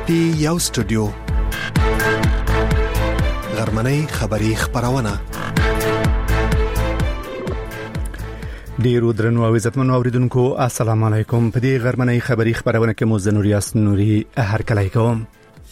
دی یو سټوډیو غرمنۍ خبری خبرونه ډیرو درنو او عزتمنو اوریدونکو السلام علیکم. په دې غرمنۍ خبری خبرونه کې مو زنوریاس نوري هرکلی کوم.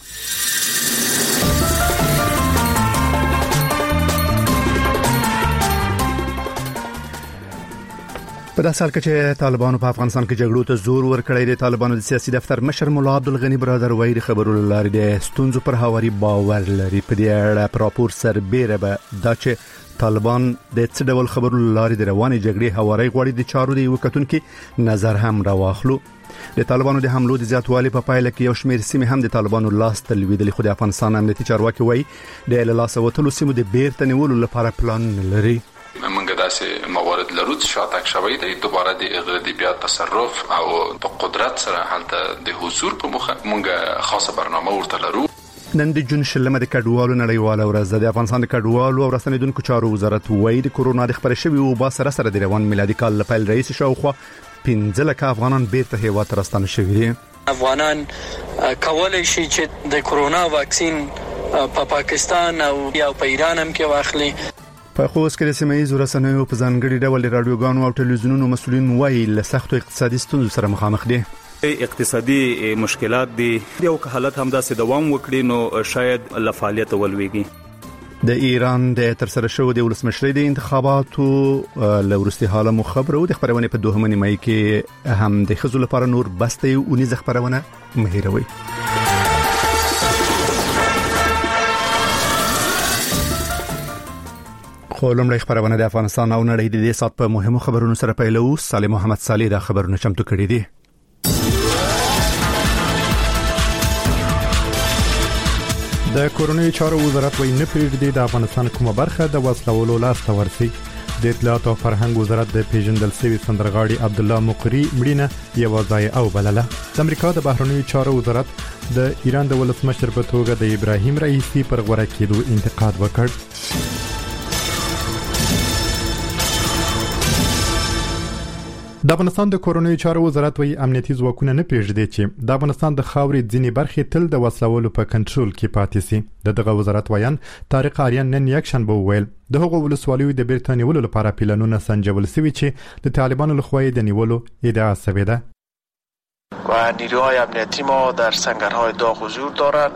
په داسې حال کې چې طالبانو په افغانستان کې جګړو ته زور ورکړی دی، طالبانو د سیاسي دفتر مشر مولا عبدالغنی برادر وایي د خبرو له لارې د ستونزو پر هواري باور لري. په دې اړه په راپور سربیره به دا چې طالبان د څه ډول خبرو له لارې د روانې جګړې هواري غواړي د چارو د یو کتونکو نظر هم راواخلو. د طالبانو د حملو د زیاتوالي په پایله کې یو شمېر سیمې هم د طالبانو لاس ته لوېدلې، خو د افغانستان امنیتي چارواکي وایي د لاسه وتلو سیمو د بیرته نیولو لپاره پلان لري. منګه داسې موارد لرو چې شاتک شوی دی، دوباره د بیا تصرف او په قدرت سره حالت د حضور په مخه منګه خاصه برنامه ورته لرو. نن د جون شلمه د کډوالو نړیواله ورځ ده. د افغانستان د کډوالو او رسنیدونکو چارو وزارت وایي د کورونا د خبرې شوی او با سره د روان میلادي کال لپاره رئیس شاوخوا 15 لک افغانان بیرته هیواد راستنه شوي دي. افغانان کولای شي چې د کورونا واکسین په پاکستان او یا په ایران هم کې واخلي. په خوست کې د سیمایي رسنیو په ځانګړي ډول د رادیوګانو او ټلویزیونونو مسؤلین وایي له سختو اقتصادي ستونزو سره مخامخ دي. اقتصادي مشکلات دي، یو که حالت هم داسې دوام وکړي نو شاید له فعالیت ولويږي. د ایران د ترسره شوو د ولسمشرۍ د انتخاباتو لورستي حاله مخبره او د خبرونه په دوهمه نیمه کې هم د خزو لپاره نور بسته اونیزه خبرونه مهیروي. خولم لای خبرونه د افغانستان او نړۍ د دې سات په مهمو خبرونو سره پیلو. سالم محمد صالح د خبرونه چمتو کړی دی. د کورونی چارو وزارت وایي نه پریږدي د افغانستان کومه برخه د وسلولو لاس ته ورسي. د اطلاعات او فرهنګ وزارت د پیژندل شوی سندرغاړي عبدالله مقری مړینه یو ځای او بلله. د امریکا د بهرنیو چارو وزارت د ایران د ولسمشر په توګه د ابراهیم رئیسی پر غوړه کېدو انتقاد وکړ. د افغانستان د کورونی چارو وزارت وایي امنیتي ځواکونه نه پریږدي چې د افغانستان د خاورې ځینې برخې تل د وسلولو په کنټرول کې پاتې سي. دغه وزارت وایي طارق آریان نن یک شنبه وویل د هغو ولسوالیو د بیرته نیولو لپاره پلانونه سنجول شوي چې د طالبانو لخوا د نیولو ادعا شوې ده. و نیروهای امنیتی ما در سنگرهای داغ حضور دارند.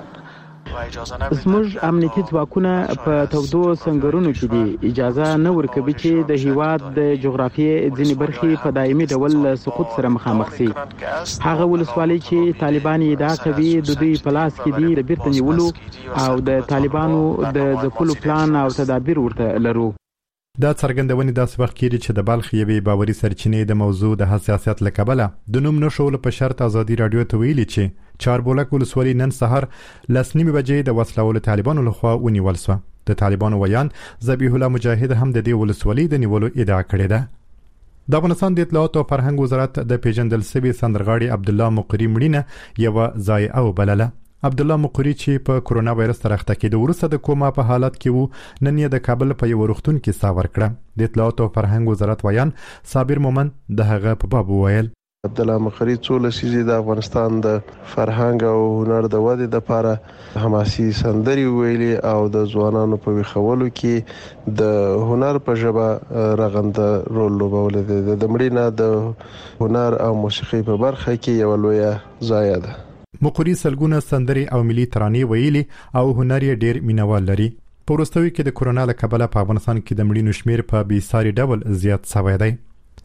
زموږ امنیتي ځواکونه په تودو سنگرونو کې دي. اجازه نه ورکوي چې د هیواد د جغرافیې ځینې برخې په دایمي ډول سقوط سره مخامخ شي. هغه ولسوالۍ چې طالبان ادعا کوي د دوی په لاس کې دي د بیرته نیولو او د طالبانو د ځپلو پلان او تدابیر ورته لرو. دا څرګندونې داسې وخت کېږي چې د بلخ یوې باوري سرچینې د موضوع د حساسیت له کبله د نوم نشول په شرط ازادي رادیو ته ویلي چې چاربولک ولسوالۍ نن سهار 10:30 بجې د وسلولو طالبانو لخوا ونیول شوه. د طالبانو ویان ذبیح الله مجاهد هم د دې ولسوالۍ د نیولو ادعا کړې ده. د افغانستان د اطلاعات او فرهنګ وزارت د پیژندل شوی سندرغاړي عبدالله مقری مړینه یو ځای او بلله. عبدالله مقری چې په کورونا وایرس سره اخته کېدو وروسته د کوما په حالت کې وو، نن یې د کابل په یو روغتون کې ساه ورکړه. د اطلاعات او فرهنګ وزارت ویان صابر مومن د هغه په باب وویل عبدالله مقری څو لسیزې د افغانستان د فرهنګ او هنر د ودې لپاره حماسي سندري ویلي او د ځوانانو په ویښولو کې د هنر په ژبه رغنده رول لوبولی دی. د مړینه د هنر او موسیقي په برخه کې یو لویه ضایعه ده. مقری سلګونه سندري او ملي ترانې ویلي او هنر یې ډیر مینوال لري. په وروستیو کې د کورونا له کبله په افغانستان کې د مړینو شمیر په بیساري ډول زیات شوی دی.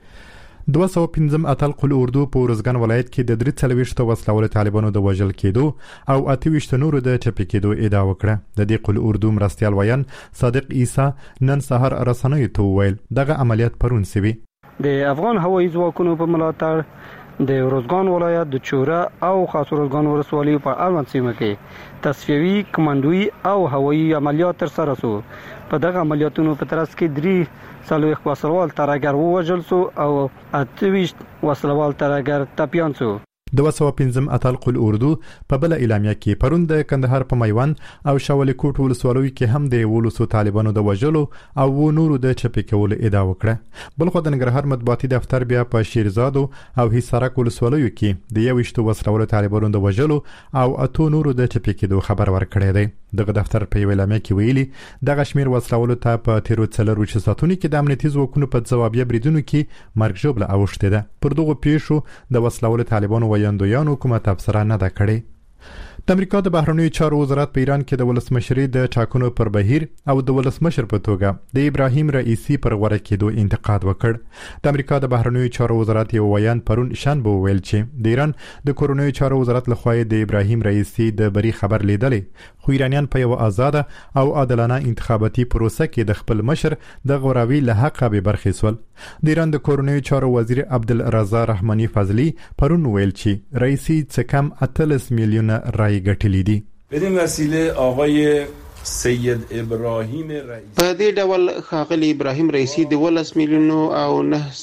215 اتل قل اردو په ورزګان ولایت کې د 43 وسلوال طالبانو د وژل کېدو او 28 نورو د ټپي کېدو ادعا وکړه. د دې قل اردو مرستيال ویان صادق عیسی نن سهار رسنیو ته ویل دغه عملیات پرون سوي. د افغان هوایي ځواکونو په ملاتړ د ورزګان ولایت د چوره او خاص ورزګان ولسوالۍ په اړوند سیمه کې تصفیوي کمانډوي او هوایي عملیات ترسره شو. په دغه عملیاتونو په ترڅ کې 3 وسلوال ترهګر ووژل شو او 28 وسلوال ترهګر ټپیان شو. 215 اطلق الاردو په بل اعلامیه کې پرون د کندهار په میوند او شاولې کوټ ولسوالۍ کې هم د ولسو طالبانو د وژلو او نورو د چپی کولو ادعا وکړه. بل خو د ننګرهار مطبوعاتي دفتر بیا په شیرزاد او حصارک ولسوالۍ کې د 21 وسلوال طالبانو د وژلو او اتو نورو د چپی کېدو خبر ورکړی دی. دغه دفتر په اعلامیه کې ویلي دغه شمیر وسلوال ته په تیرو 4 ساعتونو کې د امنیتي ځواکونو په ځوابیه بریدونو کې مرګ ژوبله اوښتې ده. پر دغه پیښو د وسلوال طالبانو ویاندویانو کومه تبصره نه ده کړې. د امریکا د بهرنیو چارو وزارت په ایران کې د ولسمشرۍ د ټاکنو پر بهیر او د ولسمشر په توګه د ابراهیم رئیسی پر غوړه کېدو انتقاد وکړ. د امریکا د بهرنیو چارو وزارت یو ویان پرون شنبه ویل چې د ایران د کورونیو چارو وزارت لخوا د ابراهیم رئیسی د بری خبر لیدلې، خو ایرانیان په یو آزاده او عادلانه انتخاباتي پروسه کې د خپل مشر د غوراوي له حق به برخې سول. د ایران د کورونیو چارو وزیر عبدالرضا رحماني فضلی پرون ویل چې رئیسی څه کم 18 میلیونه رای ګټلې دي. بدین وسیله آقای سید ابراهیم رئیسی په دې ډول ښاغلي ابراهیم رئیسی د 18 میلیونو او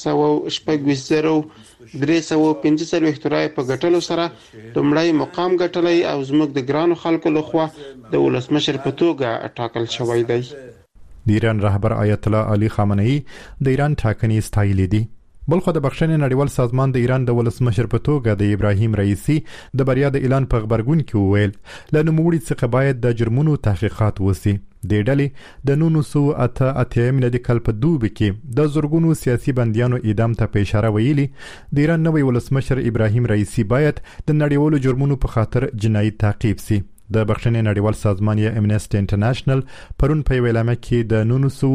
916,345 رای په ګټلو سره لومړی مقام ګټلی او زموږ د ګرانو خلکو لخوا د ولسمشر په توګه ټاکل شوی دی. د ایران رهبر آیت الله علي خامنه‌ای د ایران ټاکنې ستایلې دي. بلخو د بخښنې نړیوال سازمان د ایران د ولسمشر په توګه د ابراهیم رئیسی د بریا د اعلان په خبرګون کې وویل له نوموړي څخه باید د جرمونو تحقیقات وشي. د ډلې د 1988 میلادي کال په دوبي کې د زورګونو سیاسي بندیانو اعدام ته په اشاره ویلي د ایران نوی ولسمشر ابراهیم رئیسی باید د نړیوالو جرمونو په خاطر جنایي تعقیب شي. د بخښنې نړیوال سازمان یا امنیسټي انټرنیشنل پرون په اعلامیه کې د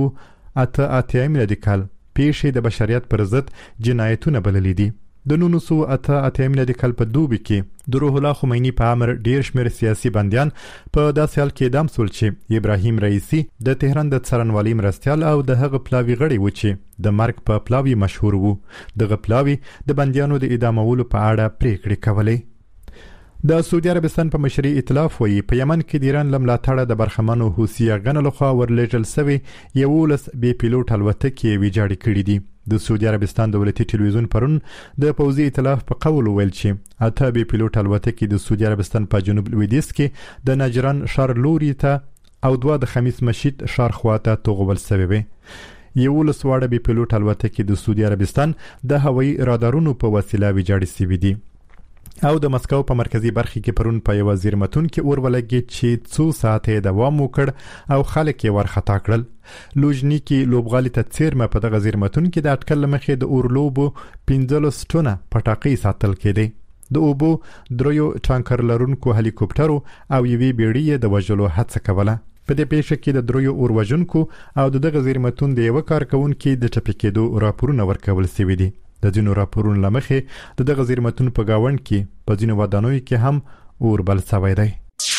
1988 میلادي کال پیښې د بشریت پر ضد جنایتونه بللې دي. د 1988 میلادي کال په دوبي کې د روح الله خمینی په امر ډیر شمیر سیاسي بندیان په داسې حال کې اعدام شول چې ابراهیم رئیسی د تهران د څارنوالۍ مرستیال او د هغه پلاوي غړي و چې د مرګ په پلاوي مشهور وو. دغه پلاوي د بندیانو د اعدامولو په اړه پریکړې کولې. د سعودي عربستان په مشري ائتلاف وایي په یمن کې د ایران له ملاتړه د برخمنو حوثي یرغنو لخوا ورلېږل شوي 11 بې پیلوټ الوتکې ویجاړې کړي دي. د سعودي عربستان دولتي ټلویزیون پرون د پوځي ائتلاف په قول ویل چې 8 بې پیلوټ الوتکې د سعودي عربستان په جنوب لویدیځ کې د نجران ښار لوري ته او 2 د خمیس مشیط ښار خواته توغول شوي وي. 11 واړه بې پیلوټ الوتکې د سعودي عربستان د هوایي رادارونو په وسیله ویجاړې شوي دي. او د مسکو په مرکزی برخه کې پرون په یو زیرمتون کې اور ولګي چې 2 ساعته دوام وکړ او خلک یې ورخطا کړل. لوژنیکی لوبغالي ته څیرمه په دغه زیرمتون کې د اټکل مخې د اور لوبو 15 ټونه پټاقې ساتل کېدي. د اوبو دریو ټانکر لرونکو هلیکوپټرو او یوې بیړۍ د وژلو هڅه کوله. په دې پیښه کې د دریو اور وژونکو او دغه زیرمتون د یو کارکونکو د ټپي کېدو راپورونه ورکول شوي دي. د ځینو راپورونو لمخې د دغه زیرمتون په گاوند کې په ځینو ودانیو کې هم اور بل شوی دی.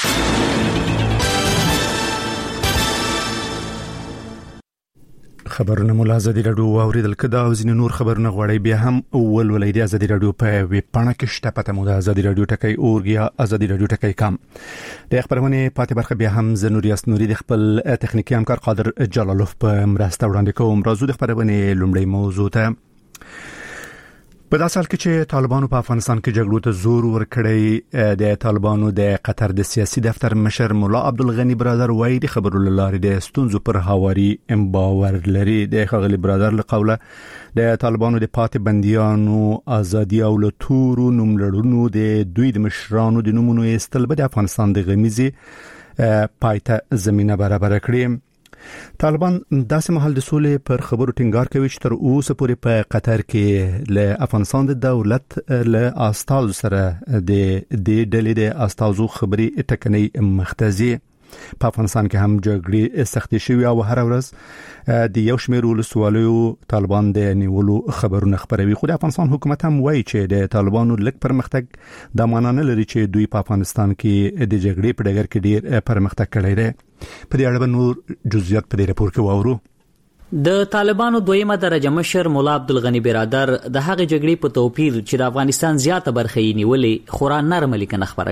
خبرونه مو له ازادي راډیو اوریدل کده او ځینې نور خبرونه غواړي بیا هم ولولې د ازادي راډیو په ویب پاڼه کې شته پته مو د ازادي راډیو ټکی اورګیا ازادي راډیو ټکی کام د خبرونه پاتې برخه بیا هم زنوریاس نوري د خپل تخنیکی همکار قادر جلالوف په مرسته وړاندې کوم. راځو د خبرونه لومړی موضوع ته. په داسې حال کې چې طالبانو په افغانستان کې جګړو ته زور ورکړی د طالبانو د قطر د سیاسي دفتر مشر مولا عبدالغنی برادر وایي د خبرو لارې د ستونزو پر هواري باور لري. د خغلی برادر له قوله د طالبانو د پاتې بنديانو ازادي او له تورو نوملړونو د دوی د مشرانو د نومونو ایستل به د افغانستان د غمیزي پایته زمينه برابر کړي. طالبان داسې محل د سولې پر خبرو ټینګار کوي چې تر اوسه پورې په قطر کې له افغانستان د دولت له استازو سره د دې ډلې د استازو خبري ټکنۍ مختزي. په افغانستان کې هم جګړې سختې شوې او هر ورځ د یو شمېر ولسوالیو طالبان د نیولو خبرونه خبروي. خو د افغانستان حکومت هم وایي چې د طالبانو لږ پرمختګ د معنا نه لري چې دوی په افغانستان کې د جګړې په ډګر کې ډیر پرمختګ کړی دی. په دې اړه نور جزئیات په دې راپور کې واورو. د طالبانو دویمه درجه مشر مولا عبدالغنی برادر د هغه جګړې په توپیر چې د افغانستان زیاته برخه یې نیولې خورا نرمه لیکنه خبره کړې.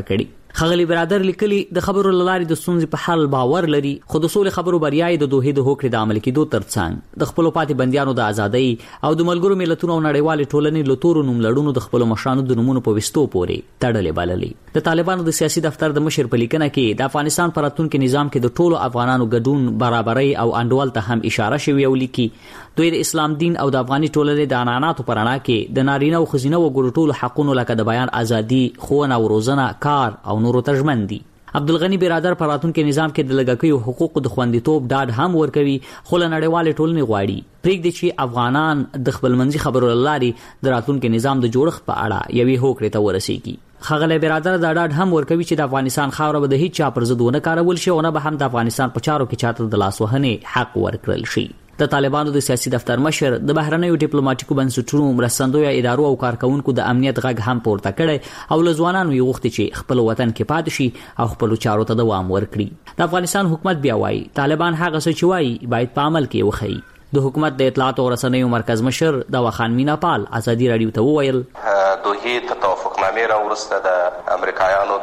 خغلی برادر لیکلي د خبرو لاري د ستونزې په حل باور لري، خو د سولې خبرو بریاي د دوه د هوکړې د عمل کېدو ترڅنګ د خپل پاتې بنديانو د ازادۍ او د ملګرو ملتونو او نړیوال ټولنې له تورو نوملړونو د خپل مشرانو د نومونو په وستو پورې تړلې بللې. د طالبانو د سیاسي دفتر د مشر په لیکنه کې د افغانستان پر راتلونکي نظام کې د ټولو افغانانو ګډون، برابرۍ او انډول ته هم اشاره شوې او لیکي دوی د اسلام دین او د افغاني ټولنې د عنعناتو پر اړه کې د نارینه او ښځینه وګړو ټولو حقونو لکه د بیان ازادي، ښوونه او روزنه، کار او نورو ته ژمن دي. عبدالغنی برادر پر راتلونکي نظام کې د لږکیو حقوقو د خوندیتوب ډاډ هم ورکوي، خو له نړیوالې ټولنې غواړي پرېږدي چې افغانان د خپلمنځي خبرو له لارې د راتلونکي نظام د جوړښت په اړه یوې هوکړې ته ورسیږي. خغلی برادر دا ډاډ هم ورکوي چې د افغانستان خاوره به د هیڅ چا پر ضد ونه کارول شي او نه به هم د افغانستان په چارو کې چاته د لاس وهنې حق ورکړل شي. د طالبانو د سیاسي دفتر مشر د بهرنیو ډیپلوماټیکو بنسټونو، مرستندویو ادارو او کارکونکو د امنیت غږ هم پورته کړی او له ځوانانو یې غوښتي چې خپل وطن کې پاتې شي او خپل چارو ته دوام ورکړي. د افغانستان حکومت بیا وایي طالبان هغه څه چې وایي باید په عمل کې وښیي. د حکومت د اطلاعات او رسنیو مرکز مشر دواخان میناپال ازادي رادیو ته وویل دوی ته توافقنامې راوړسته د امریکایانو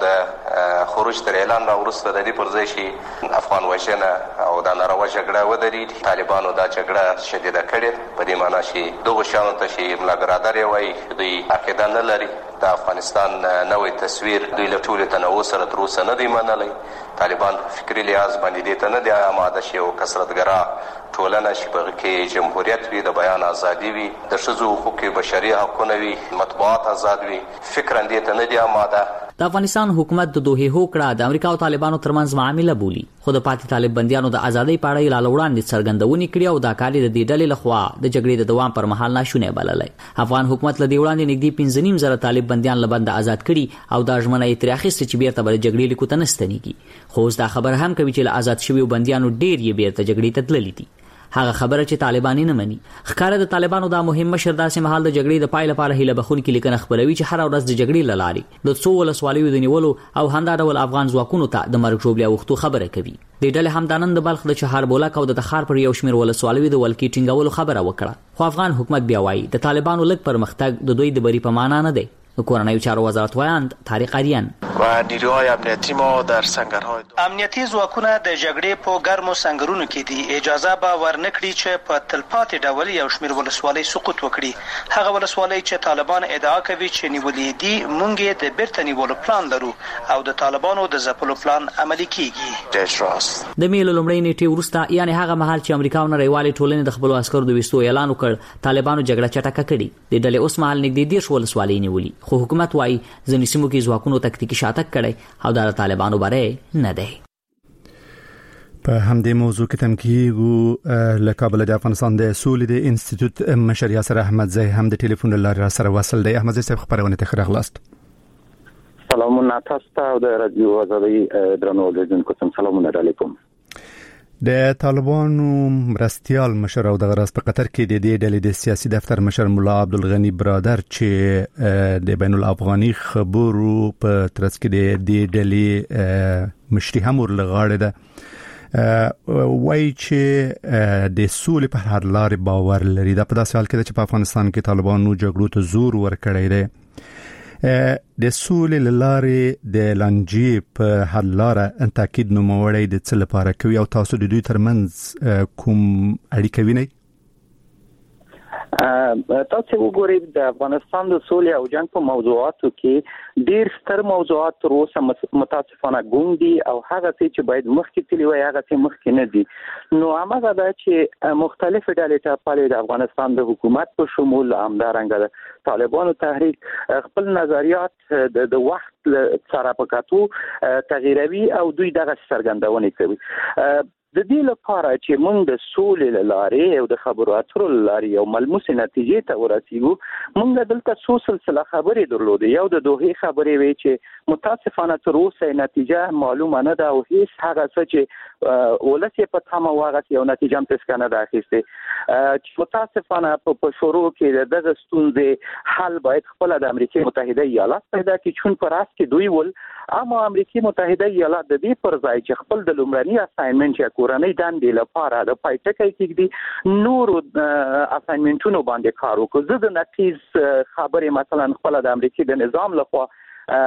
د خروج تر اعلان راوړسته د دې پر ځای شي افغان وژنه او د ناروا جګړه ودرېږي. طالبانو دا جګړه شدیده کړې په دې معنا چې دغه شیانو ته چې ملا برادر یې وایي دوی عقیده نه لري. د افغانستان نوې تصویر دوی له ټولو تنوع سره تر اوسه نه دی منلی. طالبان فکري لحاظ باندې دې ته نه دی آماده شي او کثرتګرا ټولنه چې په هغې کې جمهوریت وي، د بیان ازادي وي، د ښځو حقوق بشري حقونه وي، مطبوعات آزاد وي، فکراً دې ته نه دی آماده. د افغانستان حکومت د دوه هوکړه د امریکا او طالبانو ترمنځ معامله بولي، خو د پاتې طالب بنديانو د ازادۍ په اړه یې لا وړاندې څرګندونې کړې او دا کار یې د دې ډلې لخوا د جګړې د دوام پر مهال ناشونی بللی. افغان حکومت له دې وړاندې نږدې 5.5 زره طالب بنديان له بنده آزاد کړي او دا ژمنه یې ترې اخیستې چې بیرته به د جګړې لیکو ته نه ستنېږي، خو اوس دا خبره هم کوي چې له آزاد شویو بنديانو ډېر یې بیرته جګړې ته تللي دي. هغه خبره چې طالبان نه مني. ښکاره د طالبانو دا مهم مشر داسې مهال د جګړې د پای لپاره هیله بخونکې لیکنه خپروي چې هر ورځ د جګړې له لارې د څو ولسوالیو د نیولو او همدا ډول افغان ځواکونو ته د مرګ ژوبلې اوښتو خبره کوي. د ډلې همدانن د بلخ د چهاربولک او د تخار پر یو شمېر ولسوالیو د ولکې ټینګولو خبره وکړه، خو افغان حکومت بیا وایي د طالبانو لږ پرمختګ د دوی د بری په معنا نه دی. کورنیو چارو وزارت وایاند طارق اریان و نیروهای امنیتی ما در سنگرهای امنیتی ځواکونه د جګړې په ګرمو سنگرونو کې دي. اجازه به ورنکړي چې په تلپاتې ډول یو شمېر ولسوالۍ سقوط وکړي. هغه ولسوالۍ چې طالبان ادعا کوي چې نیولې دي، موږ د بیرته نیولو پلان لرو او د طالبانو د ځپلو پلان عملي کیږي. د میل لومړۍ نیټې وروسته یعنی هغه مهال چې امریکا او نړیوالې ټولنې د خپل عسکرو د وستو اعلان وکړ، طالبانو جګړه چټکه کړې. د ډلې اوس مهال نږدې 10 ولسوالۍ نیولې، خو حکومت وایي ځینې سیمو کې ځواکونو تکتیکي شاتګ کړی او د طالبانو باره نه دی. په همدې موضوع کې تم کېږو له کابل د افغانستان د سولې د انسټیټیوټ مشر یاسر احمد زی هم د ټلیفون له لارې سره وصل دی. احمد زی صاحب خبرونه ته راغلاست. سلامونه تاسو ته او د رادیو آزادۍ درنو اوریدونکو ته سلامونه علیکم. د طالبانو مرستيال مشر او د غرض په قطر کې د دې ډلې د سیاسي دفتر مشر مولا عبدالغنی برادر چې د بین الافغاني خبرو په ترڅ کې د دې ډلې مشري هم ورلغاړه ده وایي چې د سولې په هر لارې باور لري. دا په داسې حال کې چې په افغانستان کې طالبانو جګړو ته زور ورکړی دی. د سولې لارې د لانجې په حل لاره تاکید نوموړی د څه لپاره کوي او تاسو د دوی ترمنځ کوم اړیکه وینئ؟ تاسو وګورئ د افغانستان د سولې او جنگ په موضوعاتو کې ډیر ستر موضوعات تر اوسه متاسفانه ګونګ دي او هغه چې باید مخکې تللی وای هغه چې مخکې نه دي. نو هغه دا چې مختلف ډلې ټاپلې د افغانستان د حکومت په شمول همدارنګه طالبانو تحریک خپل نظریات د وخت سره په کتو تغییروي او دوی دغه څرګندونه کوي. د دې لپاره چې موږ د سولې لارې او د خبرو اترو لارې یو ملموس نتیجې ته ورسیږو، موږ دلته څو سلسله خبرې درلودې. یو د دوه خبرې وی چې متاسفانه تر اوسه نتیجه معلومه نه ده او هیڅ هغه څه چې ولسی په تمه واغه یو نتیجه هم تاسو کنه راخسته. چې متاسفانه په شروع کې دغه ستونزې حل باید خپل د امریکای متحده ایالات پیدا کړي، چون پر اس کې دوی ول اما امریکای متحده ایالات د دې پر ځای چې خپل د لومړني اساینمنت کورنۍ دندې لپاره د پایټکې کېږي نور اساینمنټونو باندې کار وکړي. زه د نتیز خبرې مثلا خپل د امریکای د نظام لخوا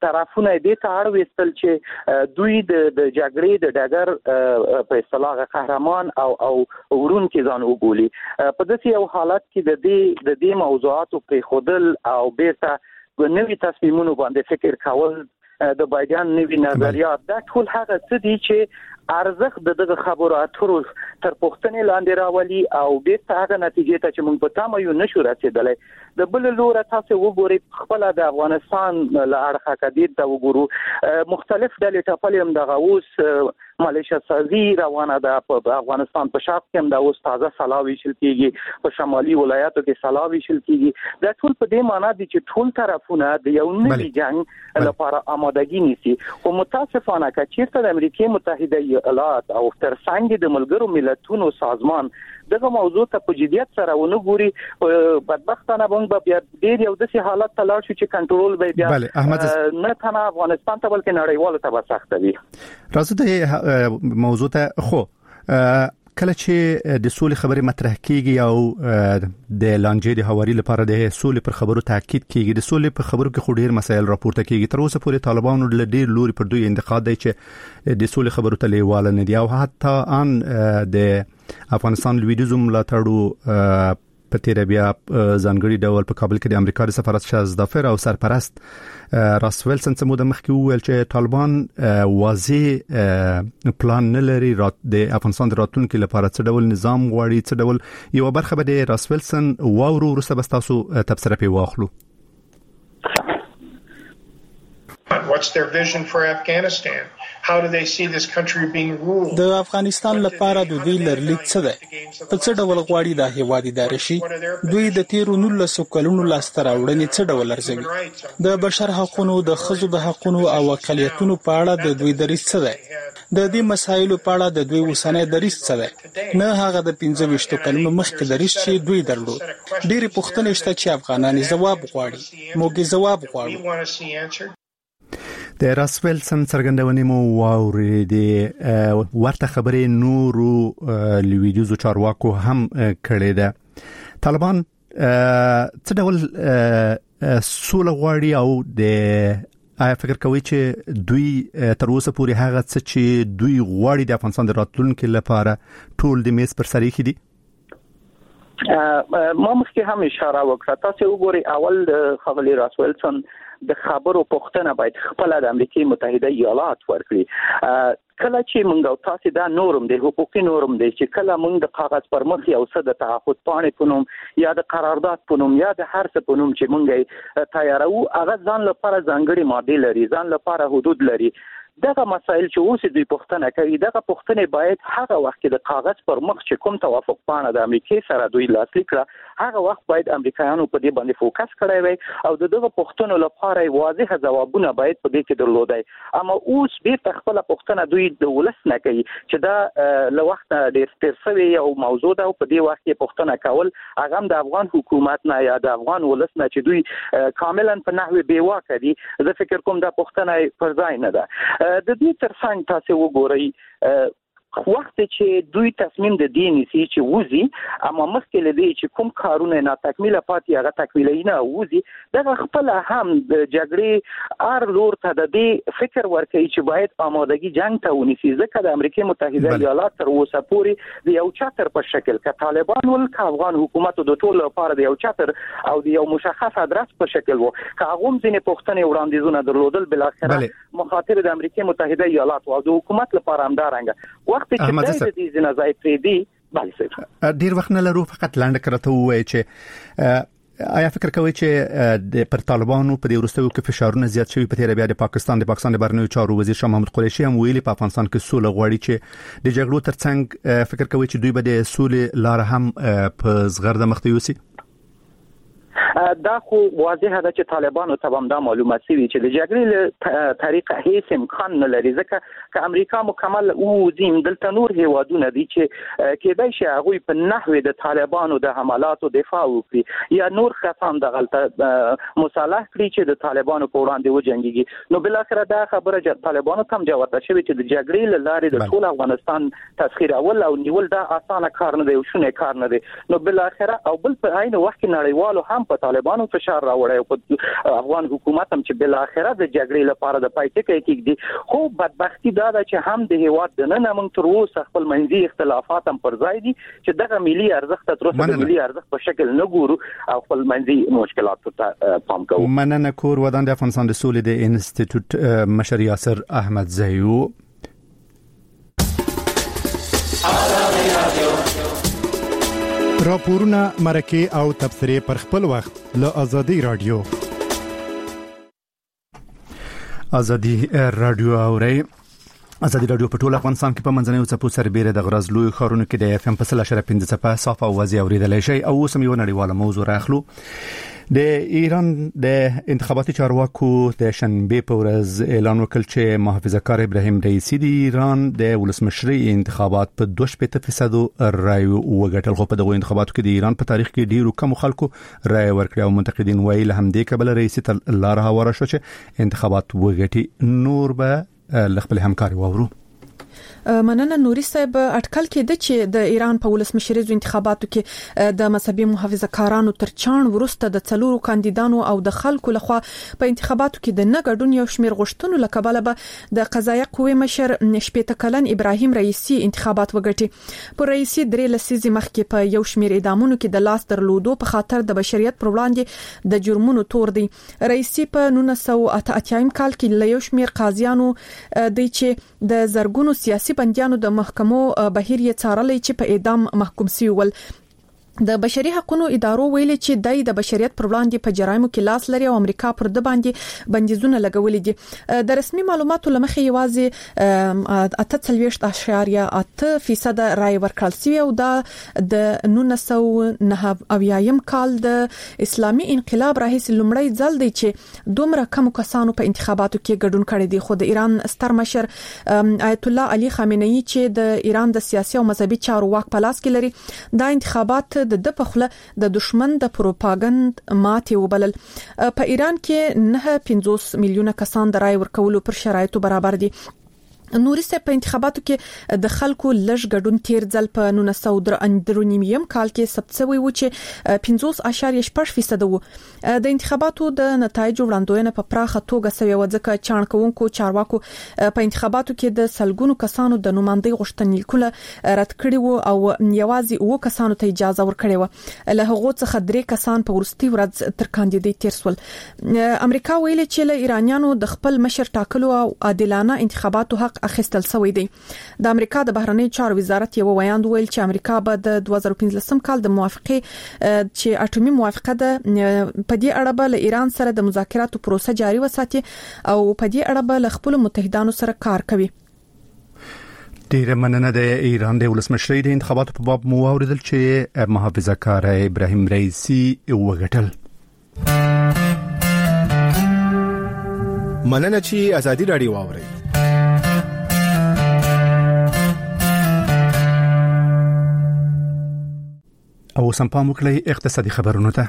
طرفونه دې ته اړ وستل چې دوی د جګړې د ډګر په اصطلاح قهرمان او ورون کې ځان وګولي. په داسې یو حالت کې د دې موضوعاتو په خودل او بیرته نوې تصمیمونو باندې فکر کول د بایدن نوې نظریات دا ټول هغه څه دي چې ارزښت دغه خبرو اترو تر پوښتنې لاندې راولي او بیرته هغه نتیجې ته چې موږ په تمه یو نشو رسیدلی. د بل لوره تاسو وګورئ خپل د افغانستان له اړخه کډیر ته وګورو مختلف ډلې ټاپلې هم دغه اوس مالیشیا سازي روانه ده په افغانستان په شاق کې هم د اوس تازه سلاوي شل کیږي په شمالي ولایاتو کې سلاوي شل کیږي. دا ټول په دې معنی دي چې ټول طرفونه د یو نوي جنگ لپاره آمادګي نیسي. او متاسفانه که چیرته د امریکای متحده ایالات او تر څنګ د ملګرو ملتونو سازمان دغه موضوع ته په جديت سره ونه ګوري بدبختانه موږ بیا ډیر یو داسې حالت ته لاړ شو چې کنټرول به بیا نه تنه افغانستان ته بلکې نړیوالو ته سخت وي. راځو د موضوع ته خو کله چې د سولې خبرې مطرح کیږي او د لانجې د هواري لپاره د سولې پر خبرو تاکید کیږي د سولې په خبرو کې خو ډیر مسایل راپورته کیږي. تر اوسه پورې طالبانو له ډیر لوري پر دوی انتقاد دی چې د سولې خبرو ته لیواله نه دي او حتی ان د افغانستان لویدیزم لاتړو په تیر بیا ځانګړي ډول په کابل کې د امریکا د سفارت شازدافر او سرپرست راس ویلسن سمو د مخکې ویل چې طالبان واضح پلان نه لري د افغانستان د راتلونکو لپاره څه ډول نظام غواړي څه ډول یو برخه به د راس ویلسن واورو ورسره بس تاسو تبصره پی واخلو. What's their vision for Afghanistan? How do they see this country being ruled? د افغانستان لپاره د دوی لرلیک څه ده؟ په څه ډول غواړي د هیواد اداره شي؟ دوی د تیرو 19 کلونو لاسته راوړنې څه ډول ارزوي؟ د بشر حقوقو د ښځو د حقوقو او اقلیتونو په اړه د دوی دریځ څه ده؟ د دې مسایلو په اړه د دوی اوسنۍ دریځ څه ده؟ نه هغه د 15 کلونو مخکې دریځ چې دوی درلود. ډېری پوښتنې شته چې افغانان ځواب غواړي. موږ ځواب غواړو. د راس ویلسن څرګندونې مو واورېدې ورته خبرې نورو لویدیزو چارواکو هم کړې ده. طالبان څه ډول سوله غواړي او د آیا فکر کوي چې دوی تر اوسه پورې هغه څه چې دوی غواړي د افغانستان د راتلونکو لپاره ټول د میز پر سر یې دي؟ ما مخکې هم اشاره وکړه. تاسو وګورئ اول د خغلی راس ویلسن د خبرو پوښتنه باید خپل د امریکای متحده ایالات ورکړي. کله چې موږ او تاسو دا نورم دی حقوقي نورم دی چې کله موږ د کاغذ پر مخ یو څه د تعهد پاڼې پونم یا د قرارداد پونم یا د هر څه پونم چې موږ تیارو هغه ځان لپاره ځانګړي ماده لري ځان لپاره حدود لري. دغه مسایل چې اوس دوی پوښتنه کوي دغه پوښتنه باید هغه وخت کې د کاغذ پر مخ چې کوم توافق پاڼه د امریکای سره دوی لاسلیک کړه هغه وخت باید امریکایانو په دې باندې فوکس کړی وي او دغه پوښتنو لپاره واضح ځوابونه باید په دې کې درلودای. اما اوس بیرته خپل پوښتنه دوی د ولس نه کوي چې دا له وخت ډیر ترسوي او موضوع ده او په دې وخت کې پوښتنه کول هغه د افغان حکومت نه یا د افغان ولس نه چې دوی کاملا په نحوه بیواکه دي. زه فکر کوم دا پوښتنه پر ځای نه ده. د دې ترڅنګ تاسو وګورئ وخت چې دوی تصمیم د دین نسی چې وزي اما مخکې لدی چې کوم کارونه نه تکمیل پاتې هغه تکمیلای نه وزي دغه خپل هم د جګړې ار لور ته د دې فکر ورکړي چې باید آمادګي جنگ ته ونیسي. ځکه د امریکای متحده ایالات تر اوسه پورې د یو چاتر په شکل ک طالبان ول ک افغان حکومت د ټولو لپاره د یو چاتر او د یو مشخص ادرس په شکل وو ک هغه ځینې پوښتنې وړاندیزونه درلودل بل اخر مخاطر د امریکای متحده ایالات او د حکومت لپاره هم دارنګ احمد ډیر وخت نه لرو فقط لاندې کرته وای چې آیا فکر کوي چې د پر طالبانو په دې ورستیو کې فشارونه زیات شوي په تیر بیا د پاکستان د بهرنیو چارو وزیر شاه محمود قریشي هم ویلي په افغانستان کې سوله غواړي چې د جګړو ترڅنګ فکر کوي چې دوی به د سولې لار هم په زغرد مخته یوسي. دا خو واضح ده چې طالبانو ته هم دا معلومه شوی چې د جګړې له طریقه هیڅ امکان نه لري ځکه چې امریکا مکمل او زم دلته نور هیوادونه دي چې کېدای شي هغه په نحوه د طالبانو د حملاتو دفاع وکړي یا نور خصام د غلطه مصالح کړي چې د طالبانو په وړاندې وجنګيږي. نو بل اخر دا خبره چې طالبانو ته هم جواب شوی چې د جګړې له لارې د ټول افغانستان تسخير اول او نیول دا اسانه کار نه دی او شونه کار نه دی. نو بل اخر او بل په عین وخت کې نړیوالو هم په په طالبانو فشار راوړی او افغان حکومت هم چې بل اخره د جګړې لپاره د پای ټکی کېږي. خو بدبختی دا ده چې هم د هیواد د نن موږ تر اوسه خپل منځي اختلافات هم پر ځای دي چې دغه ملي ارزښت تر اوسه د ملي ارزښت په شکل نه ګورو او خپل منځي مشکلاتو ته پام کوو. مننه. کور ودان د افغانستان د سولې د انسټیټیوټ مشر یاسر احمد زیو. راپورونه مرکه او تبصره پر خپل وخت له ازادي رادیو. ازادي رادیو اوري. ازادي رادیو په ټول افغانستان کې په منځنوي څپو سربېره د غرض لوی خارونو کې د اف ام په 0.5 څپه صاف او واضح اوریدلای شي. او اوس یو نړیواله موضوع راخلو. د ایران د انتخاباتي چارواکو د شنبه په ورځ اعلان وکړ چې محافظه کار ابراهیم رئیسی د ایران د ولسمشري انتخابات په 2% رای وګټل. خو په دغه انتخاباتو کې د ایران په تاریخ کې ډیرو کم خلکو رای ورکړ او منتقدین وایي له همدې کبل رئیسی ته لار هواره شو چې انتخابات وګټي. نور به لخپل همکاري وورو. مننه. نوري صاحب اټکل کېده چې د ایران په ولسمشریزو انتخاباتو کې د مذهبي محافظه کارانو ترچان ورسته د څلورو کاندیدانو او د خلکو لخوا په انتخاباتو کې د نه ګډون یو شمېر غوښتنو لکباله به د قضایه قوې مشر شپېته کلن ابراهیم رئیسی انتخابات وګټي. پر رئیسی درې لسیزې مخکې په یو شمېر اعدامونو کې د لاس درلودو په خاطر د بشریت پر وړاندې د جرمونو تور دی. رئیسی په 1988 کال کې له یو شمېر قاضیانو د چې د زرګونو سیاسي بنديانو د محکمو بهیر یې څارلې چې په اعدام محکوم شوی ول. د بشري حقوقو ادارو ویلي چې د بشریت پر وړاندې په جرایمو کې لاس لري او امریکا پر د باندې بندیزونه لګولې دي. د رسمي معلوماتو لمخې یوازې 8.8% رای ورکړل شوی او د 1990 کال د اسلامي انقلاب راهیسې لومړی ځل دی چې دومره کم کسانو په انتخاباتو کې ګډون کړی دی. خو د ایران ستر مشر آیت الله علي خامنه‌ای چې د ایران د سیاسي او مذهبي چارو واک په لاس کې لري دا انتخابات د پخله د دشمن د پروپاګند ماتي وبلل. په ایران کې 9.50 میلیونه کسان د رای ورکولو پر شرایطو برابر دي. نوري سه په انتخاباتو کې د خلکو لږ ګډون تیر ځل په 1993 کال کې ثبت شوی و چې 50.8% وو. د انتخاباتو د نتایجو وړاندوینه په پراخه توګه سوي و ځکه چانکونکو چارواکو په انتخاباتو کې د سلګونو کسانو د نوماندۍ غوښتنې کوله رد کړي وو او یوازې وو کسانو ته اجازه ورکړي و. له هغه څخه 3 کسان په ورستي ورځ تر کاندیدۍ تیر سول. امریکا ویلي چې له ایرانیانو د خپل مشر ټاکلو او عادلانه انتخاباتو حق اخیستل شوی دی. د امریکا د بهرنی چارو وزارت یو ویاند ویل چې امریکا به د 2015 کال د موافقه چې اټومي موافقه ده په دې اړه به له ایران سره د مذاکراتو پروسه جاري وساتي او په دې اړه به له خپل متحدانو سره کار کوي. ډیر مننه. د ایران د ولسمشرۍ د انتخاباتو په باب مو اوریدل چې محافظه کار ابراهیم رئیسی وګټل. مننه چې ازادي رادیو واوري. او سم پام وکړئ اقتصادي خبرونه ته.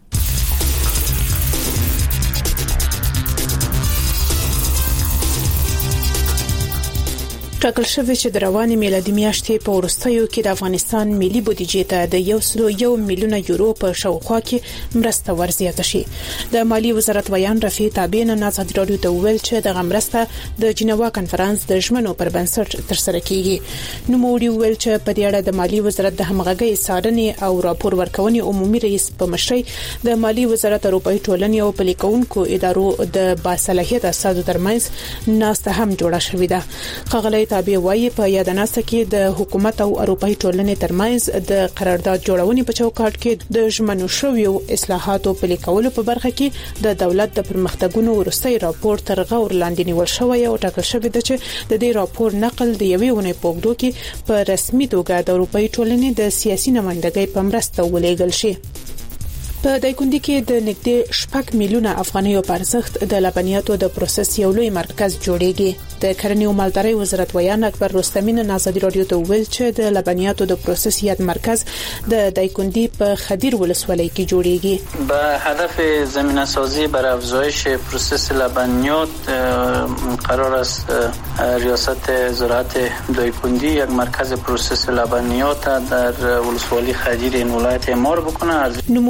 ټاکل شوی چې د رواني میلادي میاشتې په وروستیو کې د افغانستان ملي بودیجې ته د 101 میلیونه یورو په شاوخوا کې مرسته ورزیاته شي. د مالی وزارت ویان رفیع تابعین ازادي رادیو ته ویل چې د مرسته د جنیوا کانفرنس د ژمنو پر بنسټ تر سره کیږي. نو موري ویل چې په دې اړه د مالی وزارت د همغږي څارنې او راپور ورکونې عمومي رئیس په مشرۍ د مالی وزارت اروپאי ټولنې او پلیکونکو ادارو د باصلاحیت اساسو ترمنځ ناسته هم جوړه شوې ده. خغلې تابع وایي په یادناسته کې د حکومت او اروپאי ټولنې ترمنځ د قرارداد جوړونې په چوکاټ کې د ژمنو شویو اصلاحاتو په لیکولو په برخه کې د دولت د پرمختګونو ورستۍ راپور تر غور لاندې نیول شوی او ټاکل شوی دی چې د دې راپور نقل د یوې ونې په وګړو کې په رسمي توګه د اروپאי ټولنې د سیاسي نمائندګۍ په مرسته ولېږل شي. په دایکندي کې د نږدې 6 میلیونه افغانیو په ارزښت د لبنیاتو د پروسس یو لوی مرکز جوړیږي. د کرنې او مالدارۍ وزارت ویان اکبر رستمین ازادي رادیو ته ویل چې د لبنیاتو د پروسس یاد مرکز د دایکندي په خدیر ولسوالۍ کې جوړیږي. به هدف زمینه سازی برای افزایش پروسس لبنیات قرار است ریاست زراعت دایکندی یک مرکز پروسس لبنیات در ولسوالی خدیر این ولایت اعمار بکنه. نموری ویل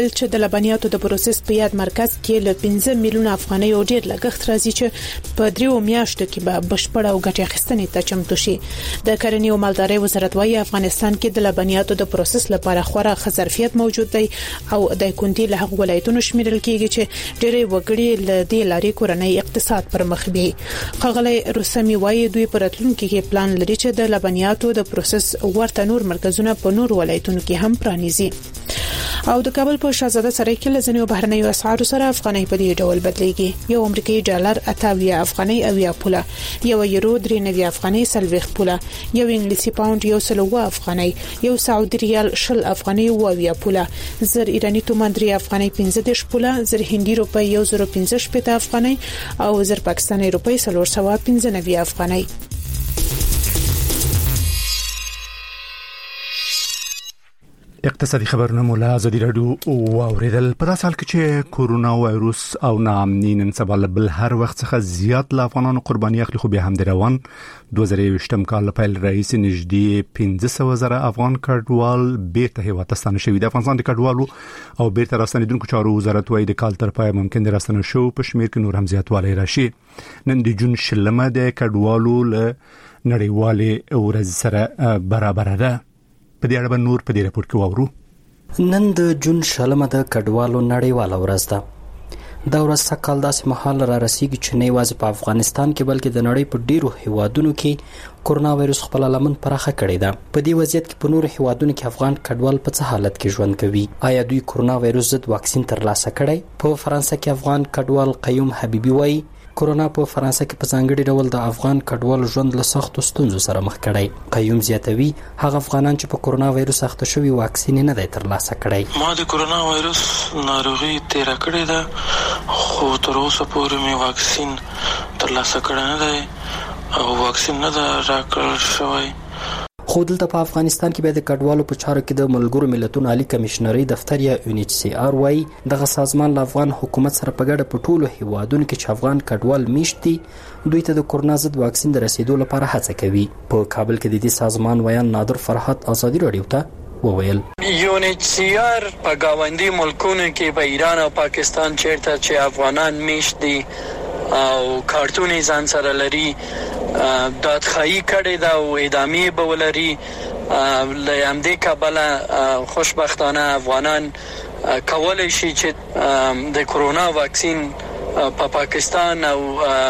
ویل چې د لبنیاتو د پروسس په یاد مرکز کې له 15 میلیون افغانۍ او ډیر لګښت راځي چې په 3 میاشتو کې به بشپړ او ګټه اخیستنې ته چمتو شي. د کرنې او مالدارۍ وزارت وايي افغانستان کې د لبنیاتو د پروسس لپاره خورا ظرفیت موجود دی او د کوندي له هغو ولایتونو شمیرل کېږي چې ډېری وګړي له دې لارې کورنۍ اقتصاد پر مخ بیايي. ښاغلی رسمي وايي دوی په راتلونکي کې پلان لري چې د لبنیاتو د پروسس ورته نور مرکزونه په نور ولایتونو کې هم پرانیزي. او د کابل په شاهزاده سرای کې لزنیو بهرنیو اسعارو سره افغانۍ په دې ډول بدلېږي. یو امریکایي ډالر 88 افغانۍ او 1 پوله، یو یورو 93 افغانۍ 40 پوله، یو انګلیسي پاوند 110 افغانۍ، یو سعودي ریال 20 افغانۍ او 1 پوله، زر ایرانی تومان 3 افغانۍ 15 پوله، زر هندي روپۍ 1015 افغانۍ او زر پاکستاني روپۍ 315 افغانۍ. اقتصادي خبرونه مولا ازادي رادیو واوریدل. په داسې حال کې چې کورونا وایروس او ناامني نن سبا بل هر وخت څخه زیات له افغانانو قرباني اخلي، خو بیا هم د روان 2020 کال پیل رئیس نږدې 15,000 افغان کډوال بیرته هیواد ته ستانه شوي. د افغانستان د کډوالو او بیرته راستنیدونکو چارو وزارت وايي د کال تر پای ممکن د راستنه شو په شمیر کې نور هم زیاتوالی راشي. نن د جون شلمه د کډوالو له نړیوالې ورځ سره برابر ده. په دې اړه نور په دې راپور کې واورو. نن د جون شلمه د کډوالو نړیواله ورځ ده. دا ورځ سکهال داسې مهال را رسیږي چې نه یوازې په افغانستان کې بلکې د نړۍ په ډیرو هیوادونو کې کورونا وایروس خپل لمن پراخه کړې ده. په دې وضعیت کې په نورو هیوادونو کې افغان کډوال په څه حالت کې ژوند کوي؟ آیا دوی کورونا وایروس ضد واکسین ترلاسه کړی؟ په فرانسه کې افغان کډوال قیوم حبیبي وایي کورونا په فرانسه کې په ځانګړي ډول د افغان کډوالو ژوند له سختو ستونزو سره مخ کړی. قیوم زیاتوي هغه افغانان چې په کورونا وایروس اخته شوي واکسین نه دی ترلاسه کړی. ما د کورونا وایروس ناروغي تیر کړې ده خو تر اوسه پورې مې واکسین ترلاسه کړی نه دی او واکسین نه ده راکړل شوی. خو دلته په افغانستان کې به د کډوالو په چارو کې د ملګرو ملتونو عالی کمشنري دفتر یا UNHCR وايي دغه سازمان له افغان حکومت سره په ګډه په ټولو هیوادونو کې چې افغان کډوال میشت دي دوی ته د کورونا ضد واکسین د رسیدو لپاره هڅه کوي. په کابل کې د دې سازمان ویان نادر فرحت ازادي رادیو ته وویل UNHCR په گاونډي ملکونو کې په ایران او پاکستان چیرته چې افغانان میشت دي او کارتونی ځان سره لري دادخواهی کړې ده او ادامه به ولري. له همدې کبله خوشبختانه افغانان کولای شي چې د کورونا واکسین په پاکستان او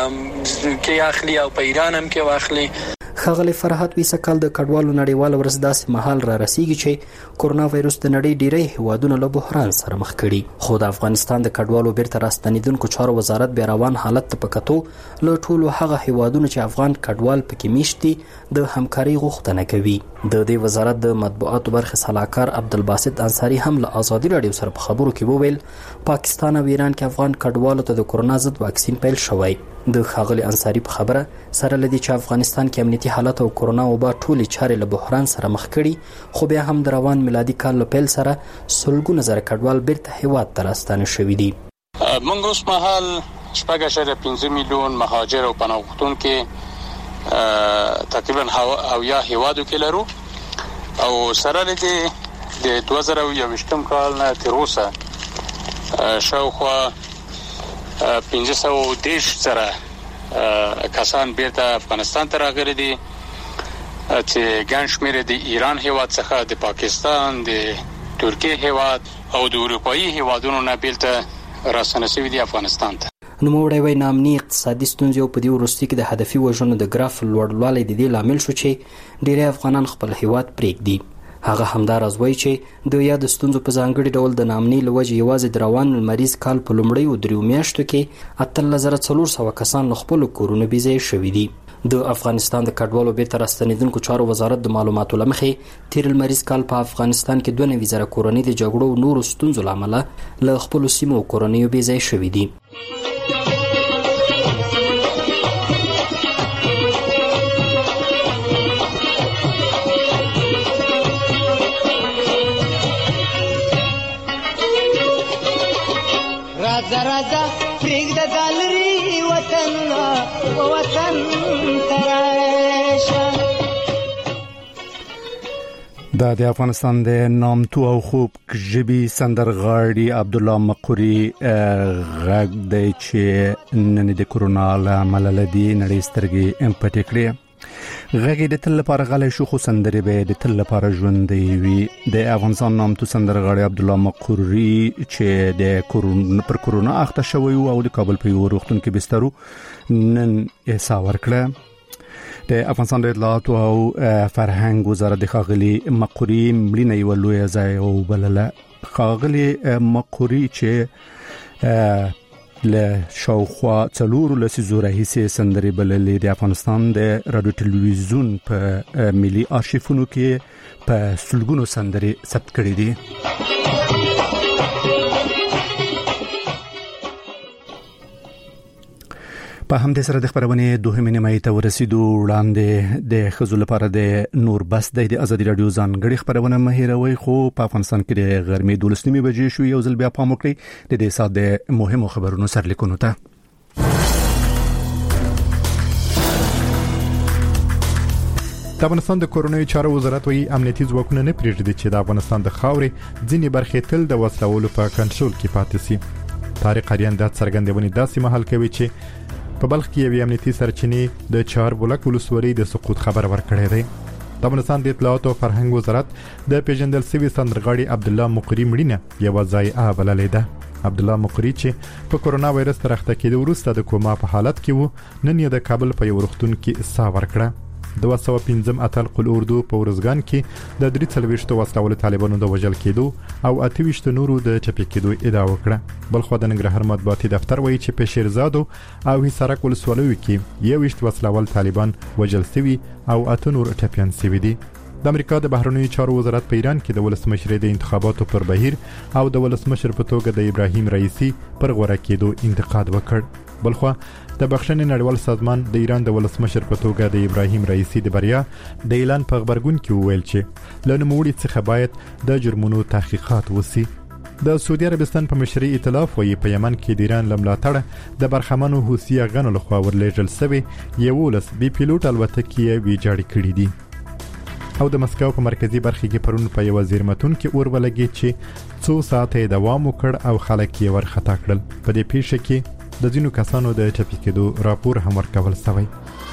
کې اخلي او په ایران هم کې واخلي. ښاغلی فرحت وی سکهال د کډوالو نړیواله ورځ داسې مهال را رسیږي چې کورونا وایروس د نړۍ ډیری هیوادونو له بحران سره مخ کړي. خو د افغانستان د کډوالو بیرته راستنیدونکو چارو وزارت بیا روان حالت ته په کتو له ټولو هغه هیوادونو چې افغان کډوال پکې میشت دي د همکاري غوښتنه کوي. د دې وزارت د مطبوعاتو برخې صلاحکار عبدالباسط انصاری هم له ازادي رادیو سره په خبرو کې وویل پاکستان او ایران کې افغان کډوالو ته د کورونا ضد واکسین پیل شوی. د ښاغلي انصاری په خبره سره لدی چې افغانستان کې امنیتي حالت او کورونا وبا ټولې چارې له بحران سره مخ کړي خو بیا هم د روان میلادي کال له پیل سره سلګونه زره کډوال بیرته هیواد ته راستانه شوي دي. موږ اوس مهال 5.5 میلیون مهاجر او پناه غوښتونکي تقریبا اویا هیوادو کې لرو او سره لدی د 2021 کال نه تر اوسه شاوخوا 510 سره کسان بیرته افغانستان ته راغلي دي چې ګڼ شمېر د ایران هیواد څخه د پاکستان د ترکیه هیواد او د اروپایي هیوادونو نه بیرته راستنه شوي دي افغانستان ته. نوموړی وایي ناامني اقتصادي ستونزې او په دې وروستي کې د هدفي وژنو د ګراف لوړوالی د دې لامل شو چې ډېری افغانان خپل هیواد پرېږدي. هغه همداراز وایي چې د یاد ستونزو په ځانګړي ډول د ناامنۍ له وجې یوازې د روان لمریز کال په لومړیو 3 میاشتو کې 18400 کسان له خپلو کورونو بېځایه شوي دي. د افغانستان د کډوالو بیرته راستنیدونکو چارو وزارت د معلوماتو له مخې تیر لمریز کال په افغانستان کې 92,000 کورنۍ د جګړو او نورو ستونزو له امله له خپلو سیمو او کورنیو بېځایه شوي دي. راځه پرېږده ګالري وطن تراشه. د افغانستان د نامتو او خوب ژبي سندرغاړي عبد الله مقری غږ دی چې نن د کرونا عامل لدی نړۍ سترګې امپټ کړې غږ د تل لپاره غلې شو خو سندري به د تل لپاره ژوند دی د افغانستان نامتو سندرغاړي عبد الله مقری چې د کرونا اخته شوی او د کابل په یو روغتون کې بسترو نن احساس ورکړه د افغانستان د اطلاعات او فرهنګ وزارت د خاغلی مقری ملینه یو لوی ځای او بلله خاغلی مقری چې له شاوخوا څلور لسیزو راهیسې سندري بللې د افغانستان د رادیو ټلویزیون په ملي آرشیفونو کې په سلګونو سندري ثبت کړې دي په همدې سره د خبرونه دوه نیمه ته ورسېدو وړاندې د خزو لپاره د نور بس د ازادي رادیو ځانګړي خبرونه مهیروي خو په افغانستان کې د غرمې 12 بجې شو یو ځل بیا پام وکړئ د دې سات د مهمو خبرونو سرلیکونو ته د افغانستان د کورونوي چارو وزارت وایي امنیتي ځواکونه نه پریږدي چې د افغانستان د خاورې ځینې برخې تل د وسلوالو په کنټرول کې پاتې سي طارق اریان د څرګندونې داسې محل کوي چې په بلخ کې یو امنیتي سرچینې د چاربولک ولسوالۍ د سقوط خبر ورکړی دی د افغانستان د اطلاعات او فرهنګ وزارت د پیژندل شوی سندرغاړي عبد الله مقری مړینه یو ځای بللې ده عبد الله مقری چې په کرونا وایرس تر اخته کېدو وروسته د کوما په حالت کې وو نن یې د کابل په یو روغتون کې ساه ورکړه د 215 اتل قل اردو په ورزګان کې د 43 وسلوال طالبانو د وژل کېدو او 28 نورو د چپی کېدو ادعا وکړه بلخو د ننګرهار مطبوعاتي دفتر وایي چې په شیرزاد او حصارک ولسوالۍ کې 21 وسلوال طالبان وژل شوي او 8 نور ټپيان شوي دي د امریکا د بهرنیو چارو وزارت په ایران کې د ولسمشر د انتخاباتو پر بهیر او د ولسمشر په توګه د ابراهیم رئیسی پر غوړه کېدو انتقاد وکړ بلخو د بخښنې نړیوال سازمان د ایران د ولسمشر په توګه د ابراهیم رئیسی د بریا د اعلان په خبرګون کې وویل چې له نوموړي څخه باید د جرمونو تحقیقات وشي د سعودي عربستان په مشرۍ ائتلاف وایي په یمن کې د ایران لملاتړ د برخمنو حوثي غنو لخوا ورلېږل شوی 11 بي پیلوټ الوتکې ویجاړې کړې دي او د مسکو په مرکزی برخه کې پرون په یو زیرمتون کې اور ولګي چې 2 ساعته دوام وکړ او خلک یې ورخطا کړل په دې پیښه کې د ځینو کسانو د چپی کېدو راپور هم ورکول شوی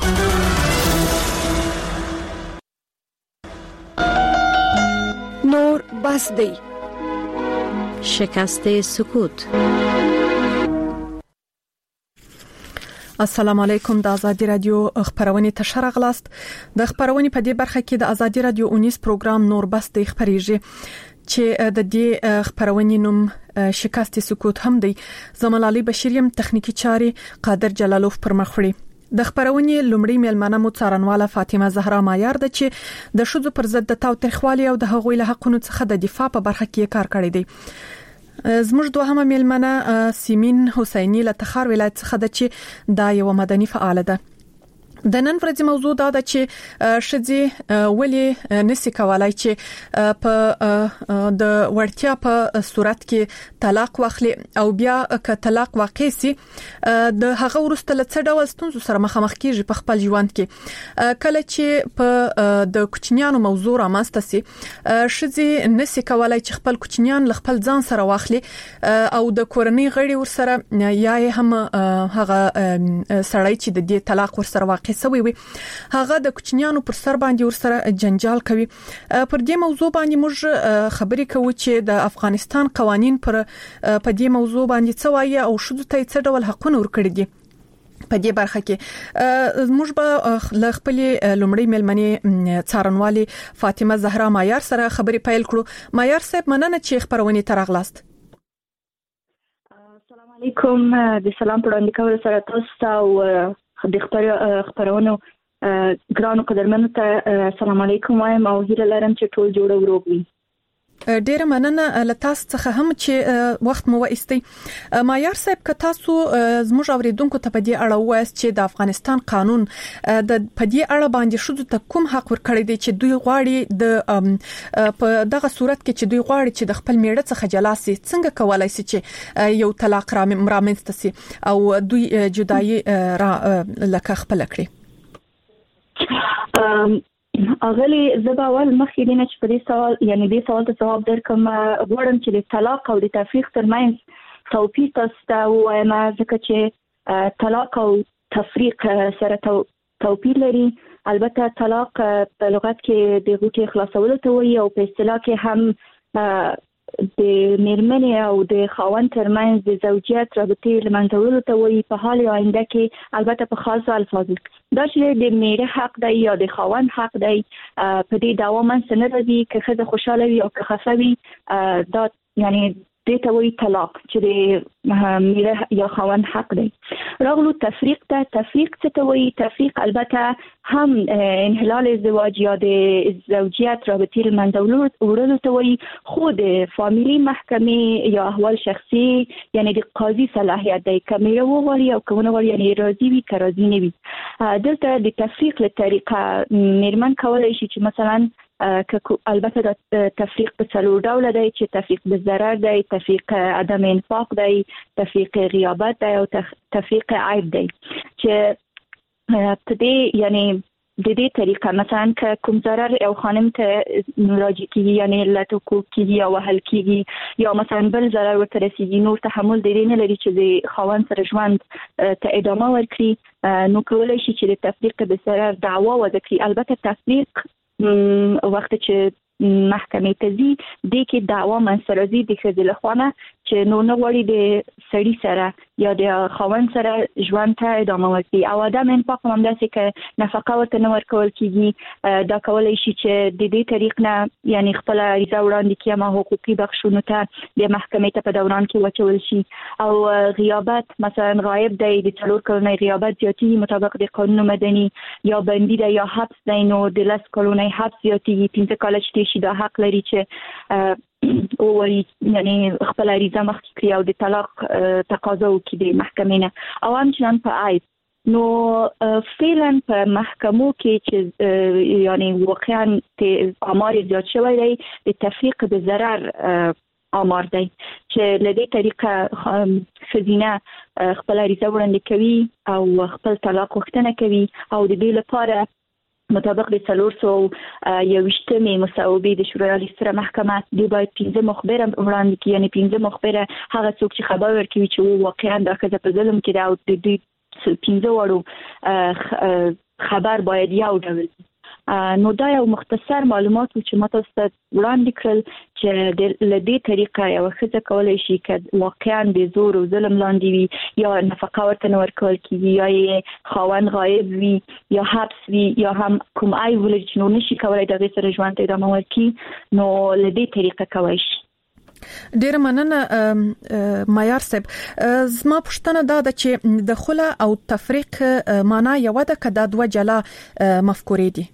نور بس دی شکست سکوت السلام علیکم د ازادي رادیو خبرونه تشر غلاست د خبرونه په دې برخه کې د ازادي رادیو 19 پروګرام نور بس د خبريږي چې د دې خبرونه نوم شکست سکوت هم دی زمال علي بشیریم تخنیکی چاري قادر جلالوف پر مخړي د خبرونه لومړی میلمنه مو څارنواله فاطمه زهرا مایار د چې د شذو پر ضد د تاوتریخوالي او د هغوی له حقونو څخه د دفاع په برخه کې کار کړی دی زموږ دوهمه میلمنه سیمین حسینی له تخار ولایت څخه د چې د یو مدني فعال ده د نن ورځې موضوع دا ده چې شذې ولې نسی کولای چې په د ورتیا په صورت کې طلاق واخلي او بیا که طلاق واقع سي د هغه ورسته له ډول ستونزو سره مخامخ کیږي په خپل ژوند کې کله چې په د کوچنیانو موضوع رامنځته سي شذې نسی کولای چې خپل کوچنیان ل خپل ځان سره واخلي او د کورنۍ غړي ور سره یا هم هغه سړی چې د دې طلاق ور سره واقع سوي وي هغه د کوچنیانو پر سر باندې ور سره جنجال کوي پر دې موضوع باندې موږ خبرې کوو چې د افغانستان قوانين پر دې موضوع باندې څه وایي او شذو ته څه ډول حقونه ورکړي دي په دې برخه کې موږ به ل خپل لومړی ملمنې څارنوالي فاطمه زهرا مایار سره خبرې پیل کړو مایار صاحب مننه چې خبرونه ترغلاست السلام علیکم د سلام په وړاندې کول سره تاسو او د خبرونو ګرانو قدرمنو ته السلام علیکم وایم او هیله لرم چې ټول جوړ او روغ وي ډیره مننه لتاس څخه هم چې وخت مو واستي مایار صاحب که تاسو زموږ اوریدونکو ته په دې اړه وایي چې د افغانستان قانون د په دې اړه باندې شذو ته کوم حق ورکړی دی چې دوی غواړي د په دغه صورت کې چې دوی غواړي چې د خپل میړه څخه جلا سي څنګه کولای شي چې یو طلاق رامنځته سي او دوی جدایي را لکه خپل کړی اغلی زباول مخکې دینه چې په دې سوال یعنی دې سوال ته جواب درکم غواړم چې د طلاق او د تفریق ترمنځ توپیر تاسو ته وایم ځکه چې طلاق او تفریق سره توپیر لري. البته طلاق په لغت کې د غوټې خلاصولو ته وایي او په اصطلاح کې هم د میرمنې او د خاوند ترمنځ د زوجیت رابطې له منځه وړلو ته وایي په حال آینده کې البته په خاصو الفاظو دا چې د میړه حق دی یا د خاوند حق دی په دې دعوا منځ نه راځي که ښځه خوشاله وي او که خفه وي دا یعنی دې ته وایي طلاق چې د میړه یا خاوند حق دی. راغلو تفریق ته. تفریق څه ته وایي؟ تفریق البته هم انحلال ازدواج یا د زوجیت رابطې له منځه وړلو ته وایي خو د فامیلی محکمې یا احوال شخصي یعنی د قاضي صلاحیت دی که میړه وغواړي او که ونه غواړي یعنی راضي وي که راضي نه وي. دلته د تفریق له طریقه میرمن کولی شي چې مثلا البته د تفریق په څلور ډوله دی چې تفریق بالضرر دی، تفریق عدم انفاق دی، تفریق غیابت دی او تفریق عیب دی چې په دې یعنی د دې طریقه مثلا که کوم ضرر او خانم ته راځي کیږي یعنی لته کو کیږي او وهل کیږي یا مثلا بل ضرر ورته رسیږي نور تحمل دی نه لري چې د خاوند سره ژوند ته ادامه ورکړي نو کولای شي چې د تفریق بالضرر دعوا وکړي. البته تفریق وخت چې محکمې ته ځي د کې دعوا منځته راځي د ښځې له خوا نه چې نو نه غواړي د سړي سره یا د خاوند سره ژوند ته ادامه ورکړي او عدم انفاق هم همداسې که نفقه ورته نه ورکول کېږي دا کولی شي چې د دې طریق نه یعنی خپله عریضه وړاندې کړي اما حقوقي بخښونو ته د محکمې ته په دوران کې واچول شي. او غیابت مثلا غایب دی د 4 کلونی غیابت زیاتېږي مطابق د قانون مدني یا بندي دی یا حبس دی نو د 10 کلونی حبس زیاتېږي 15 کاله چې شي دا حق لري چې او یعنی خپل عریضه مخکې کړي او د طلاق تقاضا وکړي د محکمې نه او همچنان په عیب نو فعلا په محکمو کې چې یعنی واقعا آمار زیات شوی دی د تفریق به ضرر آمار دی چې له دې طریقه ښځینه خپل عریضه وړاندې کوي او خپل طلاق غوښتنه کوي او د دې لپاره مطابق د 421 مصوبې د شورای عالی ستره محکمه دی باید 15 مخبره وړاندې کړي یعنی 15 مخبره هغه څوک چې خبر ورکوي چې واقعا د ښځې په ظلم کې دا او د دې 15 وړو خبر باید یو ډول نو دا یو مختصر معلومات چې ما تاسو ته وړاندې کړل چې د لدې طریقه یو ښځه کولای شي چې واقعا د زور او ظلم لاندې وي یا نفقه ورته نه ورکول کېږي یا خاوند غایب وي یا حبس وي یا هم کوم عیب ولري چې نو نشي کولای د هغې سره ژوند ته ادامه ورکړي نو لدې طریقه کولی شي. ډیر مننه معیار صاحب. زما پوښتنه دا ده چې د خلع او تفریق معنا یو ده که دا دوه جلا مفکورې دي؟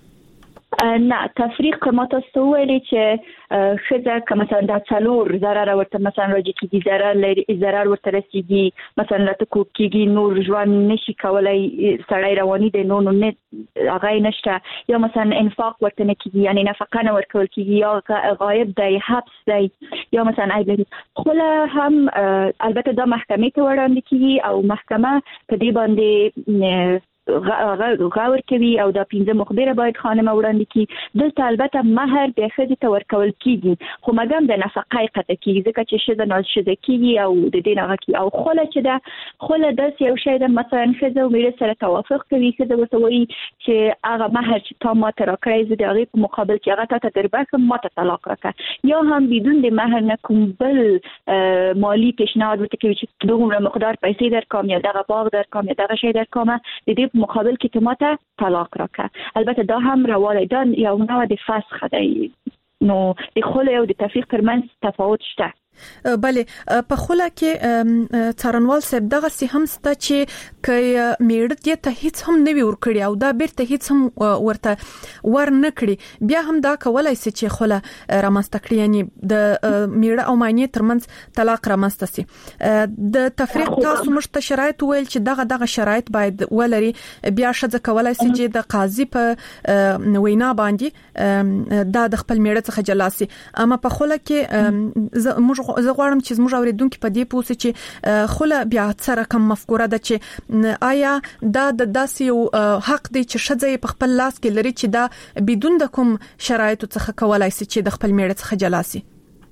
نه تفریق ما تاسو ویلي چې ښځه که مثلا دا 4 ضرر ورته مثلا راځي کېږي ضرر ورته رسیږي مثلا راته کوک کېږي نور ژوند نشي کولای سړی رواني دی نو نه هغه نشته یا مثلا انفاق ورته نه کېږي یعنی نفقه نه ورکول کېږي یا غایب دی حبس دی یا مثلا عیب لري. خله هم البته دا محکمې ته وړاندې کېږي او محکمه په دې باندې غور کوي او دا 15 مخبره باید خانم وړاندې کړي. دلته البته مہر د ښځې ته ورکول کېږي خو مګم د نفقه قطع کېږي ځکه چې ښځه نازشده کېږي او د دې نه کېږي او خله چې ده خله داسې یو شی ده مثلا ښځه او میړه سره توافق کوي ښځه ورته وایي چې هغه مہر چې تا ماته راکړی زه د هغې په مقابل کې هغه تا ته دربښم ماته طلاق راکړه یا هم بدون د مہر نه کوم بل مالی پیشنهاد ورته کوي چې دومره مقدار پیسې درکوم یا دغه باغ درکوم یا دغه شی درکوم د دې مقابل کې ته ماته طلاق راکړه. البته دا هم رواله ده یو نوع د فسخ دی نو د خلع او د تفریق ترمنځ تفاوت شته. بله په خله کې څارنوال صاحب دغه سي هم ست چې ک میړه دې ته هیڅ هم نه وی ور کړی او دا بیرته هیڅ هم ورته ور نه کړی بیا هم دا کولای سي چې خله رامسته کړی یعنی د میړه او ماینې ترمنځ طلاق رامسته سي. د تفریق تاسو مشته شرایط ویل چې دغه شرایط باید ولري بیا شذ کولای سي چې د قاضي په وینا باندې دا د خپل میړه څخه جلاسي اما په خله کې موږ زه غواړم چې زموږ اوریدونکو په دې پوښتنه چې خله بیا سره کوم مفکوره ده چې آیا دا د داسې حق دی چې شځې په خپل لاس کې لري چې دا بدون د کوم شرایطو څخه کولای شي چې د خپل میړه څخه جلا شي؟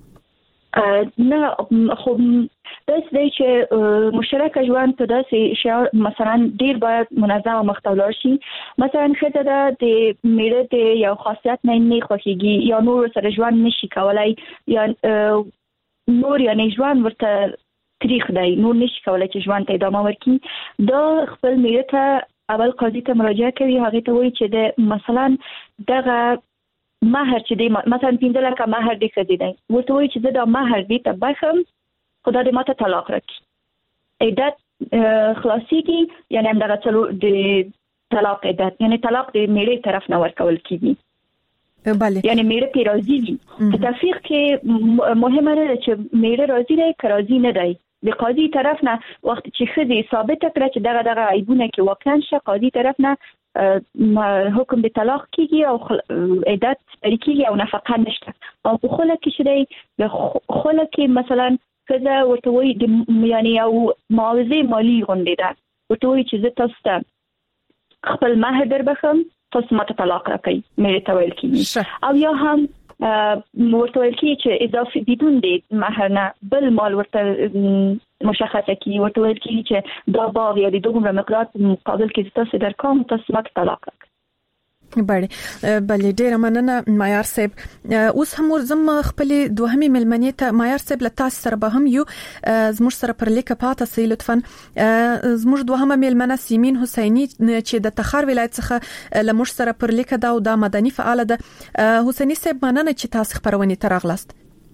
نه خو داسې دی چې مشترک ژوند په داسې شعار مثلا ډیر باید منظم او مختلف شي. مثلا خدای د میړه د یو خاصیت نه خوښيږي یا نور سره ژوند نشي کولای یا نور یعنی ژوند ورته تاریخ دی نور نشي کولای چې ژوند ته ادامه ورکړي. دا خپل میړه ته اول قاضي ته مراجعه کوي، هغه ته وایي چې د مثلا دغه مہر چې دی مثلا 15 لک مہر دی کړی دی، ورته وایي چې دا مہر دی ته بخم خدای دې ماته طلاق راکړي. عدت خلاصيږي یعنی همدغه څلو د طلاق عدت یعنی طلاق د میړه طرف نه ورکول کیږي. بله یعنی میړه پی راضي وي. په تفریق کې مهمه ده چې میړه راضي دی که راضي نه دی. د قاضي طرف نه وخت چې خدي ثابت کړه چې دغه عیبونه کې واقعا شه، قاضي طرف نه حکم د طلاق کیږي او عدت کیږي او نفقه نشته. او په خله کې شې د خله کې مثلا کله ورته وایي د یعنی او معاوضه مالی غونډه ده، ورته وایي چې زه تاسو ته خپل مہر در بخم تاسو ماته طلاق راکړئ، مې ته ویل کیږي. او یا هم ورته ویل کیږي چې اضافي بدون د مہر نه بل مال ورته مشخصه کی، ورته ویل کیږي چې دا باغ یا د دومره مقدار مقابل کې تاسو درکوم تاسو ماته طلاق راکړئ. بله ډیره مننه معیار صاحب. اوس هم ورزم خپل دوهمه ملمنې ته معیار صاحب له تاسو سره به هم یو زموږ سره پر لیکه پاته سي لطفا. زموږ دوهمه ملمنه سیمین حسینی چې د تخار ولایت څخه لمر سره پر لیکه دا او د مدني فعال ده. حسینی صاحب مننه چې تاسو خبرونه ترغلاست.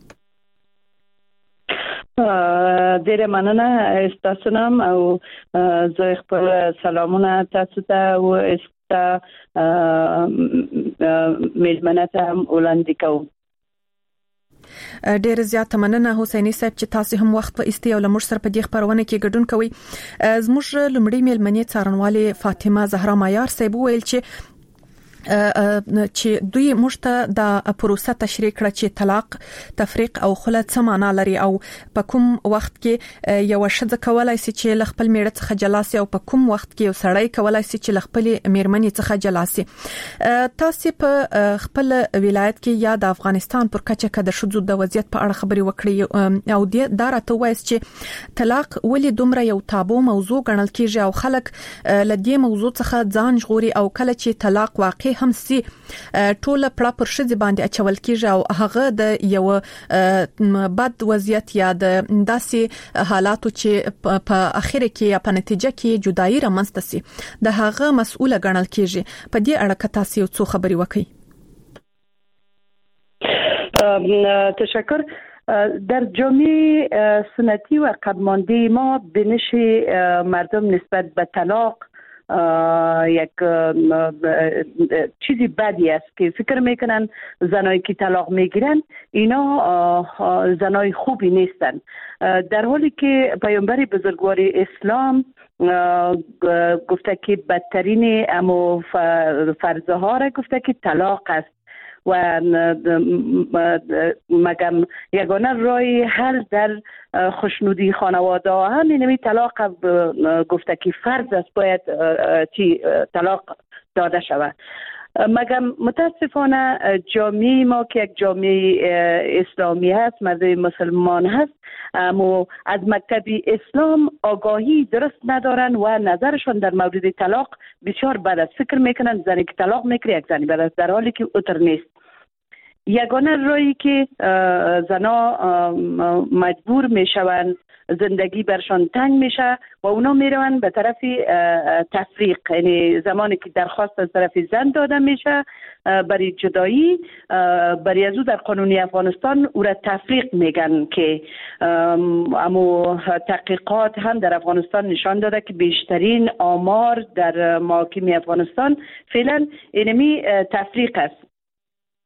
ډیره مننه تاسو نام او زه خپل سلامونه تاسو ته و ملمنه ته وړاندې کوم. ډیر زیات مننه حسینی صاحب چې تاسو هم وخت په استی او لمر سره په دې خبرونه کې ګډون کوي. زموږ لمړی ملمنې څارنوالي فاطمه زهرا معیار صاحب ویل چې دوی مشته د پروسه تشریح کړه چې طلاق، تفریق او خلع څه معنا لري او په کوم وخت کې یو شذ کولای شي چې خپل میړه څخه جلا شي او په کوم وخت کې یو سړی کولای شي چې خپل میرمنې څخه جلا شي. تاسو په خپل ولایت کې یا د افغانستان پر کچه کې د شذو د وضعیت په اړه خبري وکړي او دا راته وایي چې طلاق ولې دومره یو تابو موضوع ګڼل کیږي او خلک لدې موضوع څخه ځان ژغوري او کله چې طلاق واقع هم سي ټول پړه پر شذ باندې اچول کیږي او هغه د یو بد وضعیت یا د داسې حالاتو چې په اخر کې یا په نتیجه کې جدایي رامنځته سي د هغه مسؤله ګڼل کیږي. په دې اړه تاسو یو څه خبري وکړئ. تشکر. در جامعه سنتی و قدمانده ما بینش مردم نسبت به طلاق یک چیزی بدی است که فکر میکنن زنایی که طلاق میگیرن اینا زنای خوبی نیستن، در حالی که پیامبر بزرگوار اسلام گفته که بدترین امو فرضه ها را گفته که طلاق است و مگم یگانه رای حل در خوشنودی خانواده ها همین طلاق گفته که فرض است باید طلاق داده شود. مگم متاسفانه جامعه ما که یک جامعه اسلامی هست، مردم مسلمان هست، اما از مکتب اسلام آگاهی درست ندارن و نظرشون در مورد طلاق بسیار بد است. فکر میکنن زنی که طلاق میگیره یک زنی بد است، در حالی که اوتر نیست. یگانه رایی که زنا مجبور میشوند زندگی برشان تنگ میشه و اونا میروند به طرف تفریق، یعنی زمانی که درخواست از طرف زن داده میشه برای جدایی، برای از او در قانون افغانستان او را تفریق میگن که اما تحقیقات هم در افغانستان نشان داده که بیشترین آمار در محاکم افغانستان فعلا اینمی تفریق است.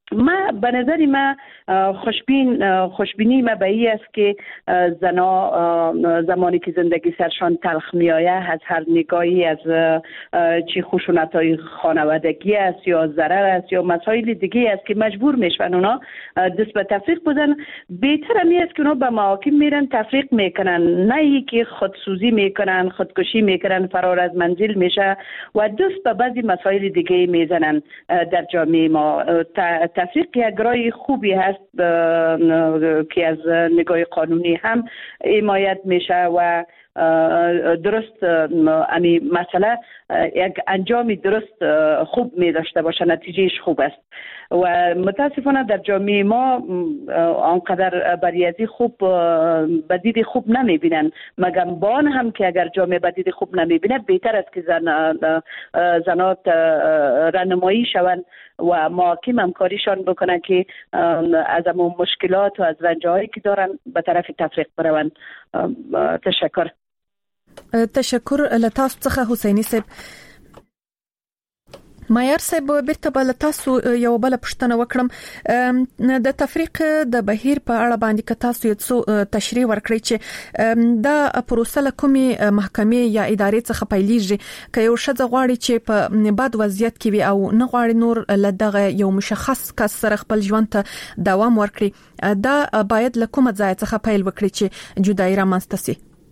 ما به نظر من خوشبینی ما به این است که زنا زمانی که زندگی سرشان تلخ میآید از هر نگاهی از چی خشونت‌های خانوادگی است یا ضرر است یا مسائل دیگه است که مجبور میشن اونا دست به تفریق بزنن، بهتر می است که اونا به محاکم میرن تفریق میکنن، نه ای که خودسوزی میکنن، خودکشی میکنن، فرار از منزل میشه و دست به بعضی مسائل دیگه میزنن. در جامعه ما تفریق یک راه خوبی هست که از نگاه قانونی هم حمایت میشه و درست امی مسئله یک انجام درست خوب می داشته باشه، نتیجهش خوب است و متاسفانه در جامعه ما آنقدر بریازی خوب بدید خوب نمی بینن، مگم بان هم که اگر جامعه بدید خوب نمی بینه بهتر است که زنات رانمایی شوند و محاکم همکاریشان بکنن که از امون مشکلات و از رنجهایی که دارن به طرف تفریق بروند. تشکر لتاسو څخه حسینی صاحب. مایر صاحب بیرته بل تاسو یو بل پښتنه وکړم د تفریق د بهیر په اړه باندې که تاسو یو تشریح ورکړئ چې دا پروسه کومي محکمې یا ادارې څخه پیلېږي که یو شذ غواړي چې په بد وضعیت کې وي او نه غواړي نور لدغه یو مشخص کس سره خپل ژوند ته دوام ورکړي، دا باید له کومه ځای څخه پیل وکړي چې جدایي رامنځته سي؟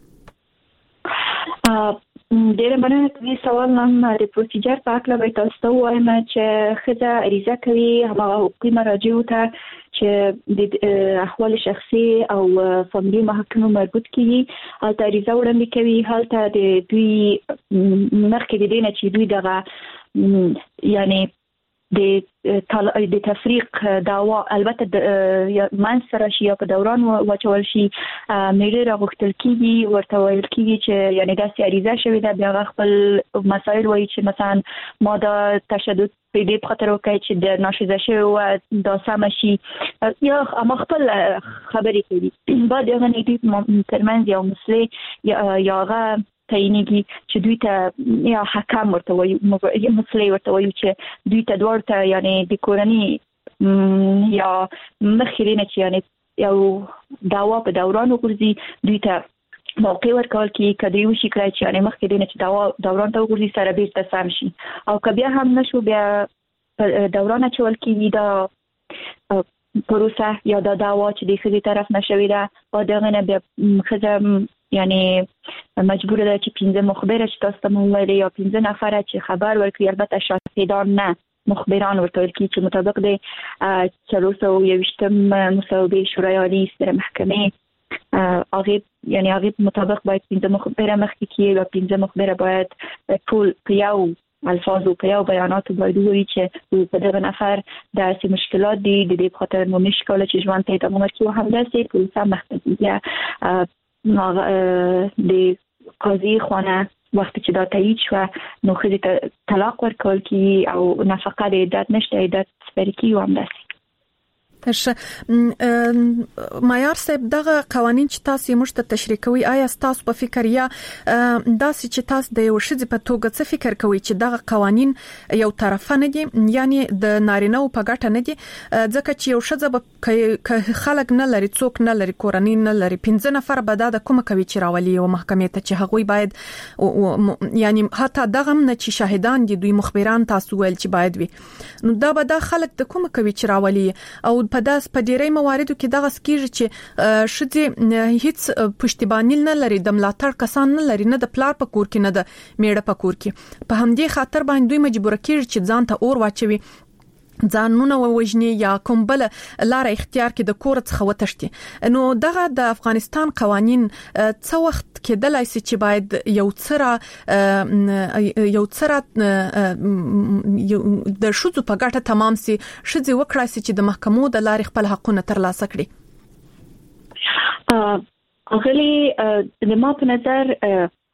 ډېر مننه د سوال نن د پروسیجر په اړه به تاسو ته وایم چې خزه عریضه کوي هغه حقوقي مراجعو ته چې د احوال شخصي او فاميلي محکمو مربوط کیږي او عریضه وړاندې کوي. هلته د دوی مخکې د دې نه چې دوی دغه یعنی د تفریق دعوا البته د منصر شي په دوران واچول شي میډیا راغختل کیږي ورته ویل کیږي چې یعنی د سیاریزه شوی د بیا خپل مسایل وایي چې مثلا ما د تشدد په دې خاطر وکړي چې د ناشیزه شوی او د سم شي یا خپل خبرې کوي بعد یو نه دي ترمنځ یو مسله یا هغه تعینیږي چې دوی ته یا حکم ورته وایي یا مسلې ورته وایي چې دوی ته ورته یعنی د کورنۍ یا مخکرینه چې یعنی یو دعوا په دوران وګرځي دوی ته موقع ورکول کی کدی یو شي کړی چې یعنی مخکرینه چې دوران ته وګرځي سره بیرته سم شي او که بیا هم نشو بیا دوران چول کی دا پروسه یا دا دعوا چې د خزي طرف نشوي دا او دغه نه بیا خزم یعنی مجبور ده چې 15 مخبر چې تاسو ته ویل یا 15 نفر چې خبر ورکړي، البته شاهدان نه مخبران ورته ویل چې مطابق د 420 مصوبه شورای عالی در محکمه هغه یعنی هغه مطابق باید 15 مخبر مخکې کیږي و 15 مخبر باید ټول پیاو الفاظ او پیاو بیانات باید وایي چې په دغه نفر د سي مشکلات دي د دې خاطر نو مشکل چې ژوند ته ادامه ورکړي او همداسې پولیسا مخکې د قاضي خانه وخت چې دا تایید شو نو خزي طلاق ورکول کی او نفقه د عدت نشته عدت سپری کی و همداسې. معیار صاحب دغه قوانين چې تاسو موږ ته تشریح کوي آیا تاسو په فکر یا داسې چې تاسو د یو شذ په توګه څه فکر کوي چې دغه قوانين یو طرفه نه دي یعنی د نارینه او په ګټه نه دي ځکه چې یو شذ به خلک نه لري څوک نه لري کورنۍ نه لري 15 نفر به دا کومه کوي چې راولي او محکمې ته چې هغوی باید یعنی حتی دغه نه چې شاهدان دي دوی مخبران تاسو ول چې باید وي نو دا به دا خلک د کومه کوي چې راولي او په داس په ډیری مواردو کې دغه سکیږي چې شذ هیڅ پښتیبانی نه لري د ملاتړ کسان نه لري نه د پلار په کور کې نه د میړه په کور کې په همدې خاطر باندې دوی مجبور کیږي چې ځان ته اور واچوي ځانونه ووجني یا کوم بل لار اختیار کې د کور څخه وتښتي. نو دغه د افغانستان قوانين څو وخت کېدلای شي چې باید یو څره د شذو په ګټه تمام سي شذ وکړای شي چې د محکمو د لارې خپل حقونه ترلاسه کړي. اغلی د ما په نظر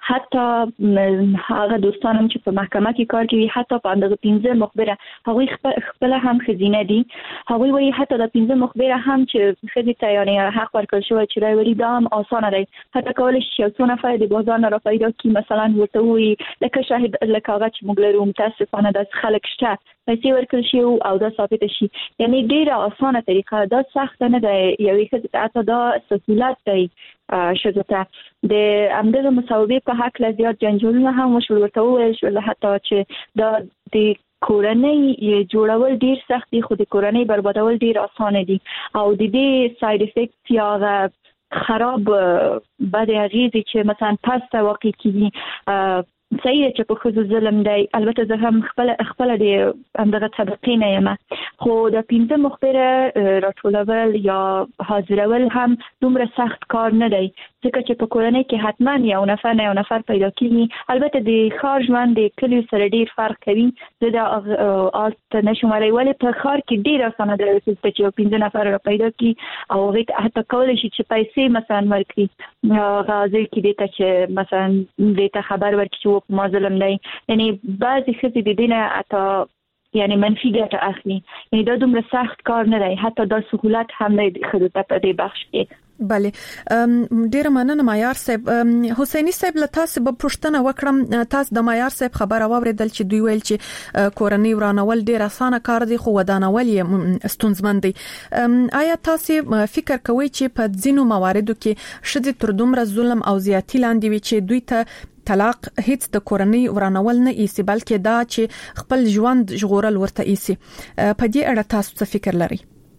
حتی هغه دوستانم چې په محکمه کې کار کوي حتی په اندازه 15 مخبره هغوی خپل هم خزینه دي هغوی وایي حتی د 15 مخبره هم چې خزي ته یعنی حق ورکړل شوی چې راوړي دا هم اسانه دی حتی کولای شي څو نفر د بازار نه را پیدا کړي مثلا ورته وایي لکه شاهد لکه هغه چې موږ لرو متاسفانه د خلک شته پیسې ورکړل شي او دا ثابت شي یعنی ډیره اسانه طریقه دا سخت نه دی یوې خزي ته دا سهولت دی شته ته د امدغه مساوي په حق لا زیات جنجالونه هم وشول ورته ویل شو حتی چې دا د کورنۍ جوړول ډیر سخت دي خو د کورنۍ بربادول ډیر اسانه دي او د دې ساید افیکټ یا خراب بد اغیزې چې مثلا پس واقع کیږي صحیح چې په خصوص ظلم دی البته زه هم خپل د همدغه طبقې نه یم خو د 15 مخبره راټولول یا حاضرول هم دومره سخت کار نه دی ځکه چې په کورنۍ کې حتما یو نفر پیدا کیږي البته د ښار ژوند د کلیو سره ډیر فرق کوي زه د آلت نشماري ولې په ښار کې ډیر اسانه دی چې 15 نفر را پیدا کی او هغه حتی کولای شي چې پیسې مثلا ورکړي غازی کې دته چې مثلا دته خبر ورکړي ما ظلم دی یعنی بعضی خزي د دینه اته یعنی منفي ګټه اخلي یعنی دا دومره سخت کار نه دی حتی دا سهولت هم نه خزو ته په دې بخش کې بله ډیر مننه معیار صاحب حسینی صاحب له تاسو به پوښتنه وکړم تاسو د معیار صاحب خبر اوریدل چې دوی ویل چې کورنۍ ورانول ډیر اسانه کار دی خو ودانول یې ستونزمن دی آیا تاسو فکر کوئ چې په ځینو مواردو کې شدت تر دومره ظلم او زیاتی لاندې وي چې دوی ته طلاق هیڅ د کورنۍ ورانول نه ایسي بلکې دا چې خپل ژوند ژغورل ورته ایسي په دې اړه تاسو څه فکر لرئ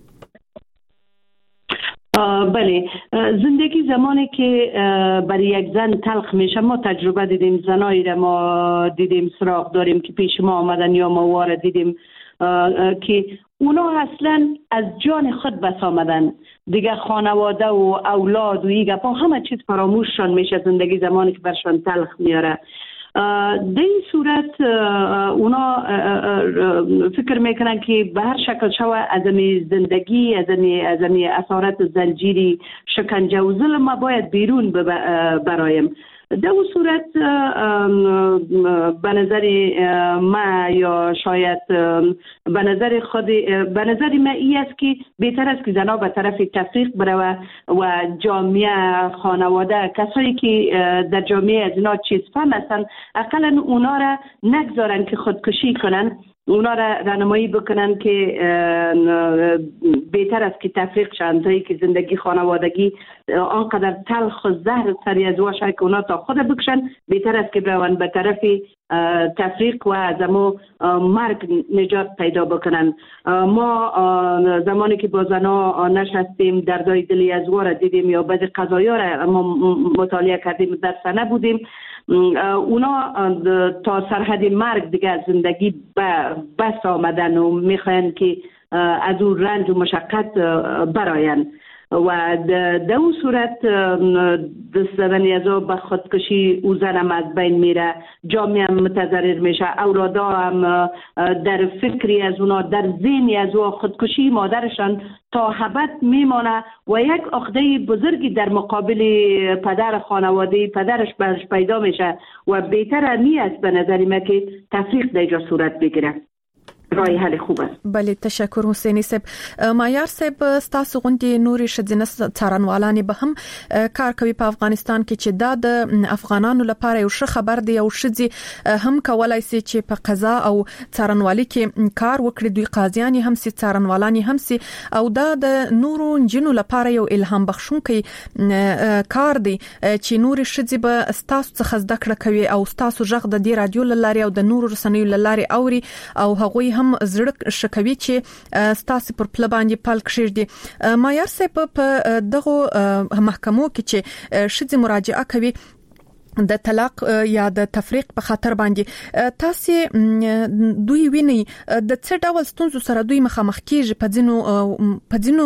بله زندگی زمانی که برای یک زن تلخ میشه ما تجربه دیدیم زنایی را ما دیدیم سراغ داریم که پیش ما آمدن یا ما وارد دیدیم که اونا اصلا از جان خود بس آمدن دیگه خانواده و اولاد و ایگه با همه چیز فراموششان میشه زندگی زمانی که برشان تلخ میاره در این صورت اونا فکر میکنن که به هر شکل شوه از این زندگی از این اسارت زنجیری شکنجه و ظلم ما باید بیرون برایم در اون صورت به نظر ما یا شاید به نظر ما ای است که بهتر است که زنها به طرف تفریق بره و جامعه خانواده کسایی که در جامعه از اینا چیز فهم هستن اقلا اونا را نگذارن که خودکشی کنن اونا را راهنمایی بکنن که بهتر است که تفریق شوند تا که زندگی خانوادگی آنقدر تلخ و زهر سری از واشه که اونا تا خود بکشن بهتر است که برون به طرف تفریق و از امو مرگ نجات پیدا بکنن ما زمانی که با زنا نشستیم دردای دلی از واره دیدیم یا بعضی قضایا را ما مطالعه کردیم در سنه بودیم اونا تا سرحد مرگ دیگه از زندگی بس آمدن و میخواین که از اون رنج و مشقت براین و در اون صورت دست زدن ازو به خودکشی او زنم از بین میره جامعه هم متضرر میشه اولادا هم در فکری از اونا در ذهنی از او خودکشی مادرشان تا ابد میمانه و یک عقده بزرگی در مقابل پدر خانواده پدرش برش پیدا میشه و بهتر نیست به نظر من که تفریق در اینجا صورت بگیره رای حل خوب است. بله تشکر حسینی صاحب. معیار صاحب تاسو غونډې نورې شذینه څارنوالانې به هم کار کوي په افغانستان کې چې دا د افغانانو لپاره یو ښه خبر دی او شذي هم کولای شي چې په قضا او څارنوالي کې کار وکړي دوی قاضیان هم سي څارنوالان هم سي او دا د نورو جنو لپاره یو الهام بخښونکی کار دی چې نورې شذي به تاسو څخه زده کړه کوي او تاسو ژغ د دې رادیو لاري او د نورو رسنیو لاري اوري او هغوی هم زړه شکوي چې ستاسو پر پل باندې پل کړی معیار صاحب په دغه محکمو کې چې شذي مراجعه کوي د طلاق یا د تفریق په خاطر باندې تاسو دوی ویني د څه ډول ستونزو سره دوی مخامخ کیږي په ځینو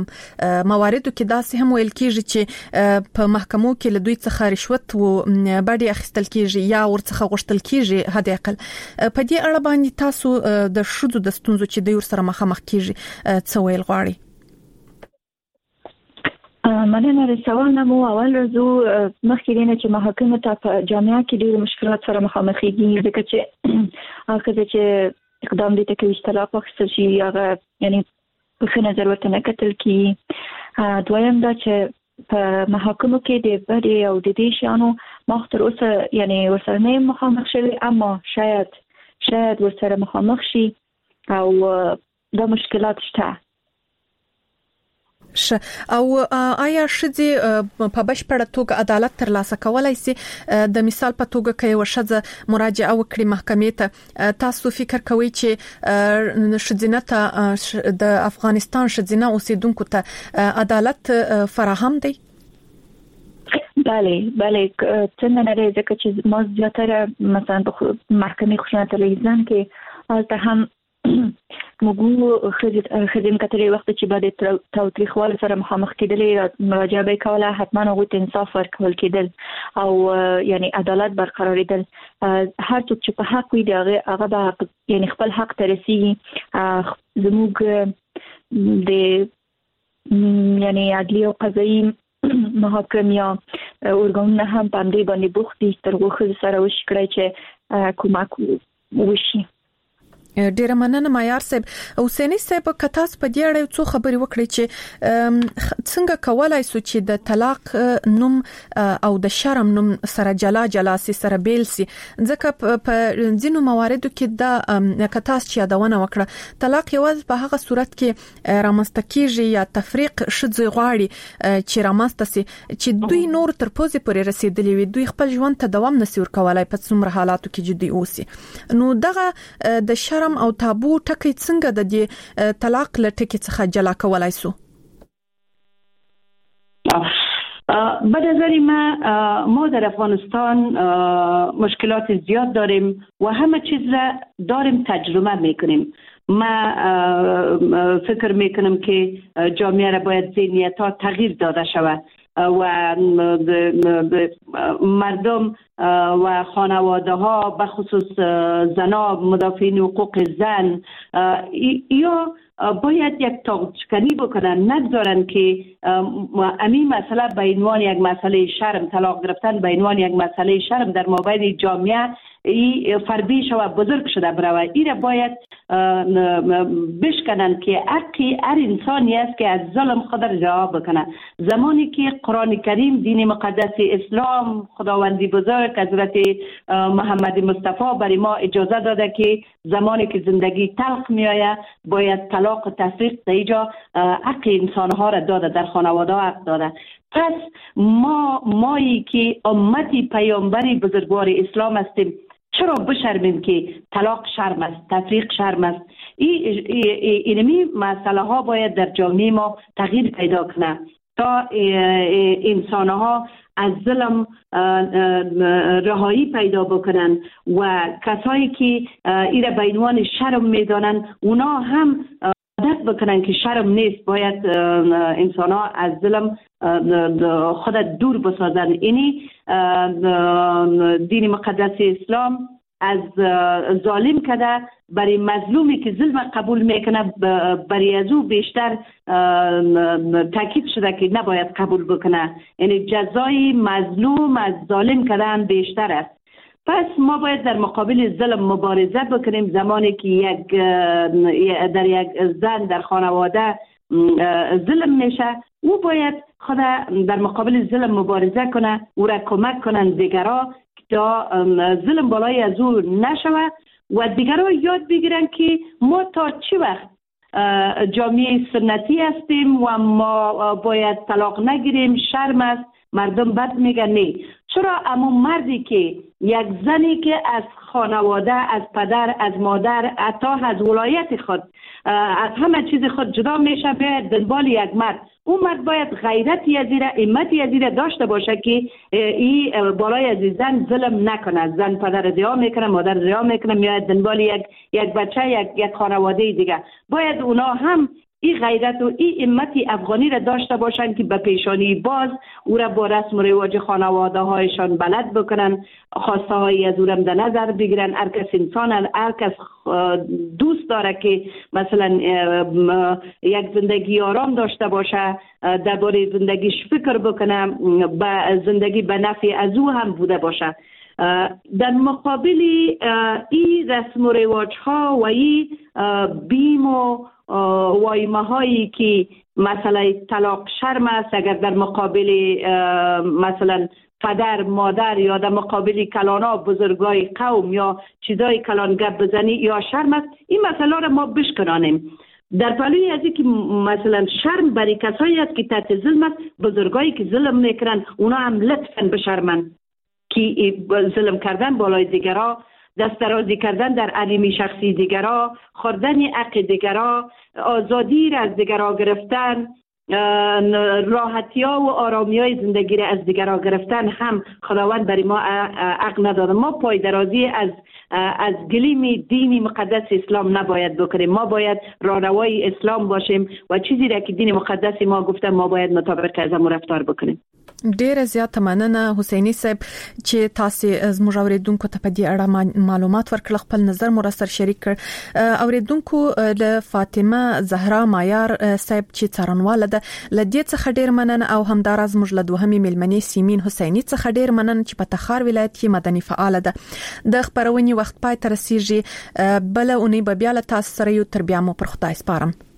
مواردو کې داسې هم ویل کیږي چې په محکمو کې له دوی څخه رشوت او باندې اخیستل کیږي یا ورڅخه غوښتل کیږي حد اقل په دې اړه باندې تاسو د شذو د ستونزو چې دوی سره مخامخ کیږي څه ویل غواړي مننه. سوال نمو اول رزو مخکې نه چې محاکمه ته په جامعه کې ډېر مشکلات سره مخامخېږي، ځکه چې هغه چې اقدام دي ته کوي طلاق واخیستل شي هغه یعنی په ښه نظر ورته نه کتل کېږي. دویم دا چې په محاکمو کې د بدې او د دې شیانو ما تر اوسه یعنی ورسره نه مخامخ شوي، اما شاید ورسره مخامخ شي او دا مشکلات شته. او آیا ښځې په بشپړه توګه عدالت ترلاسه کولای شي؟ د مثال په توګه کې یو ښځه مراجعه وکړي محکمې ته، تاسو فکر کوئ چې ښځینه ته د افغانستان ښځینه اوسیدونکو ته عدالت فراهم دی؟ بله څنګه نه دی، ځکه چې ما زیاتره مثلا په محکمې خشونت علیه زن کې هلته هم موږ خدمت کتري وخت چې بعد تاوتریخوالي سره مخامخ کېدلې مراجعه به کوله، حتما هغه ته انصاف ورکول کېدل او یعنی عدالت برقراریدل. هر څوک چې په حق وي هغه به یعنی خپل حق ته رسیږي. زموږ د یعنی عدلی او قضایي محاکم یا ارګانونه هم په دې باندې بوخت دي تر غوښه سره وشکړي چې کومک وشي. ډیره مننه معیار صاحب. حسینی صاحب کتاس په دې اړه څو خبرې وکړي چې څنګه کولای شو چې د طلاق نوم او د شرم نوم سره جلا سره بیل سي، ځکه په ځینو مواردو کې د کتاس چې یادونه وکړه طلاق یوازې په هغه صورت کې رامنځته کیږي یا تفریق ښځې غواړي چې رامنځته سي چې دوی نور تر پوزې پورې رسیدلی وي، دوی خپل ژوند ته دوام نشي ورکولای په څومره حالاتو کې جدي اوسي. نو دغه د شرم او تابو ټکی څنګه د دې طلاق له ټکی څخه جلا کولای شو؟ به نظر ما در افغانستان مشکلات زیاد داریم و همه چیز را داریم تجربه میکنیم. ما فکر میکنم که جامعه را باید ذهنیت‌ها تغییر داده شود و مردم و خانواده ها به خصوص زنان مدافعین حقوق زن یا باید یک تاقچکنی بکنن، نگذارن که همین مسئله به عنوان یک مسئله شرم، طلاق گرفتن به عنوان یک مسئله شرم در مابین جامعه فردی شو بزرگ شده بروه. این باید بشکنن که حقی هر انسانی است که از ظلم خود را رها بکنه. زمانی که قرآن کریم دین مقدس اسلام خداوندی بزرگ حضرت محمد مصطفی برای ما اجازه داده که زمانی که زندگی تلخ می آید باید طلاق و تفریق در اینجا حق انسانها را داده، در خانواده حق داده. پس مایی که امتی پیامبری بزرگوار اسلام هستیم چرا بشرمیم که طلاق شرم است، تفریق شرم است؟ اینمی مسئله ها باید در جامعه ما تغییر پیدا کنه تا انسانها از ظلم رهایی پیدا بکنن و کسایی که این را به عنوان شرم میدانن اونا هم عادت بکنن که شرم نیست، باید انسان ها از ظلم خود دور بسازن. اینی دین مقدس اسلام از ظالم کده برای مظلومی که ظلم قبول میکنه برای از او بیشتر تاکید شده که نباید قبول بکنه، یعنی جزای مظلوم از ظالم کدن بیشتر است. پس ما باید در مقابل ظلم مبارزه بکنیم. زمانی که در یک زن در خانواده ظلم میشه او باید خود در مقابل ظلم مبارزه کنه، او را کمک کنن دیگرها تا ظلم بالای از او نشوه و دیگرها یاد بگیرن که ما تا چی وقت جامعه سنتی هستیم و ما باید طلاق نگیریم، شرم است، مردم بد میگن. نه، چرا اما مردی که یک زنی که از خانواده، از پدر، از مادر، حتی از ولایت خود، از همه چیز خود جدا میشه باید دنبال یک مرد، اون مرد باید غیرتی از ایره، همتی از ایره داشته باشه که این بالای از زن ظلم نکنه. زن پدر رها میکنه، مادر رها میکنه، میاد دنبال یک بچه، یک خانواده دیگه. باید اونا هم این غیرت و این همت افغانی را داشته باشند که به پیشانی باز او را با رسم و رواج خانواده هایشان بلد بکنن، خواسته های از او را در نظر بگیرن. هر کس انسان، هر کس دوست داره که مثلا یک زندگی آرام داشته باشه، درباره زندگیش فکر بکنه، به زندگی به نفع از او هم بوده باشه. در مقابل این رسم و رواج ها و این بیم و وایمه هایی که مثلا طلاق شرم است، اگر در مقابل مثلا پدر مادر یا در مقابل کلانا بزرگای قوم یا چیزای کلان گپ بزنی یا شرم است، این مسئله را ما بشکنانیم. در پلوی از اینکه مثلا شرم برای کسایی است که تحت ظلم است، بزرگایی که ظلم میکنن اونا هم لطفاً بشرمن که ظلم کردن بالای دیگرها، دست درازی کردن در علیم شخصی دیگرها، خوردن حق دیگرها، آزادی را از دیگرها گرفتن، راحتی ها و آرامی های زندگی را از دیگرها گرفتن هم خداوند برای ما حق نداده. ما پای درازی از گلیم دین مقدس اسلام نباید بکنیم. ما باید راهروای اسلام باشیم و چیزی را که دین مقدس ما گفته ما باید مطابق از هم رفتار بکنیم. ډیر زیات مننه حسینی صاحب چې تاسو زموږ اوریدونکو ته په دې اړه معلومات ورکړل، خپل نظر مو سره شریک کړ. اوریدونکو له فاطمه زهرا مایار صاحب چې څارنواله ده لدې څخه ډیر مننه، او همداراز موږ له دوهمې ملمنې سیمین حسینی څخه ډیر مننه چې په تخار ولایت کې مدني فعال ده. د خبرونې وخت پای تر رسیږي، بل اونۍ به بیا له تاسو سره یو تر بیا مو پر خدای سپارم.